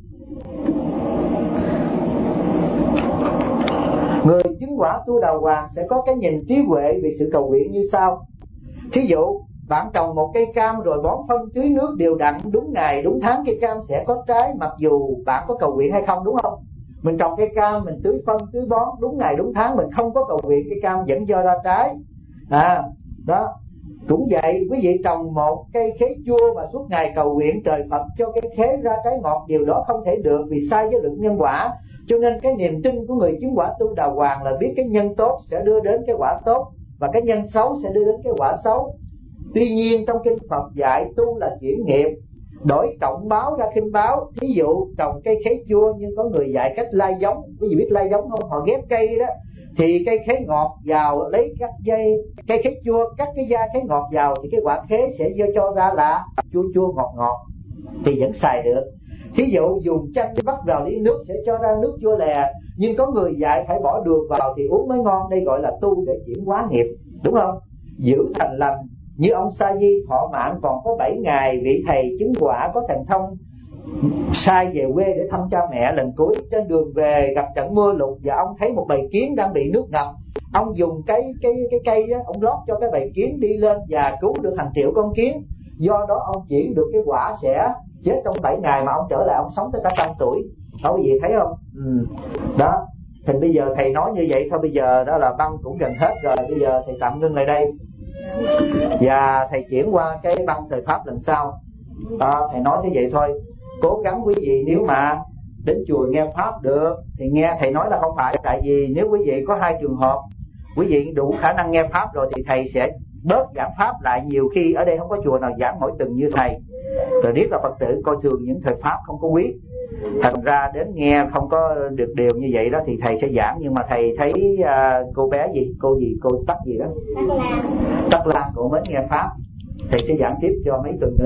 Speaker 1: Người chứng quả tu đà hoàng sẽ có cái nhìn trí huệ về sự cầu nguyện như sau. Thí dụ bạn trồng một cây cam rồi bón phân tưới nước đều đặn đúng ngày đúng tháng, cây cam sẽ có trái mặc dù bạn có cầu nguyện hay không, đúng không? Mình trồng cây cam, mình tưới phân tưới bón đúng ngày đúng tháng, mình không có cầu nguyện, cây cam vẫn cho ra trái. Đó. Cũng vậy, quý vị trồng một cây khế chua mà suốt ngày cầu nguyện trời Phật cho cây khế ra trái ngọt, điều đó không thể được vì sai với luật nhân quả. Cho nên cái niềm tin của người chứng quả tu đà hoàng là biết cái nhân tốt sẽ đưa đến cái quả tốt, và cái nhân xấu sẽ đưa đến cái quả xấu. Tuy nhiên trong kinh Phật dạy tu là chuyển nghiệp, đổi cộng báo ra khinh báo. Thí dụ trồng cây khế chua nhưng có người dạy cách lai giống. Quý vị biết lai giống không? Họ ghép cây đó, thì cây khế ngọt vào lấy cắt dây cây khế chua, cắt cái da khế ngọt vào thì cái quả khế sẽ cho ra là chua chua ngọt ngọt thì vẫn xài được. Thí dụ dùng chanh vắt vào ly nước sẽ cho ra nước chua lè, nhưng có người dạy phải bỏ đường vào thì uống mới ngon. Đây gọi là tu để chuyển hóa nghiệp, đúng không? Giữ thành lành. Như ông Sa Di thọ mạng còn có 7 ngày, vị thầy chứng quả có thành thông sai về quê để thăm cha mẹ. Lần cuối trên đường về gặp trận mưa lụt và ông thấy một bầy kiến đang bị nước ngập. Ông dùng cái cây đó, ông lót cho cái bầy kiến đi lên và cứu được hàng triệu con kiến. Do đó ông chuyển được cái quả sẽ chết trong 7 ngày mà ông trở lại ông sống tới cả 100 tuổi. Đó quý vị thấy không? Đó. Thì bây giờ thầy nói như vậy thôi, bây giờ đó là băng cũng gần hết rồi, bây giờ thầy tạm ngưng lại đây và thầy chuyển qua cái băng thời pháp lần sau. Thầy nói thế vậy thôi. Cố gắng quý vị nếu mà đến chùa nghe pháp được thì nghe. Thầy nói là không phải, tại vì nếu quý vị có 2 trường hợp, quý vị đủ khả năng nghe pháp rồi thì thầy sẽ bớt giảng pháp lại. Nhiều khi ở đây không có chùa nào giảng mỗi tuần như thầy, rồi biết là Phật tử coi thường những thời pháp không có quý, thành ra đến nghe không có được điều như vậy đó thì thầy sẽ giảng. Nhưng mà thầy thấy cô bé gì, cô Tắc gì đó, Tắc Lan, cô mới nghe pháp, thầy sẽ giảng tiếp cho mấy tuần nữa.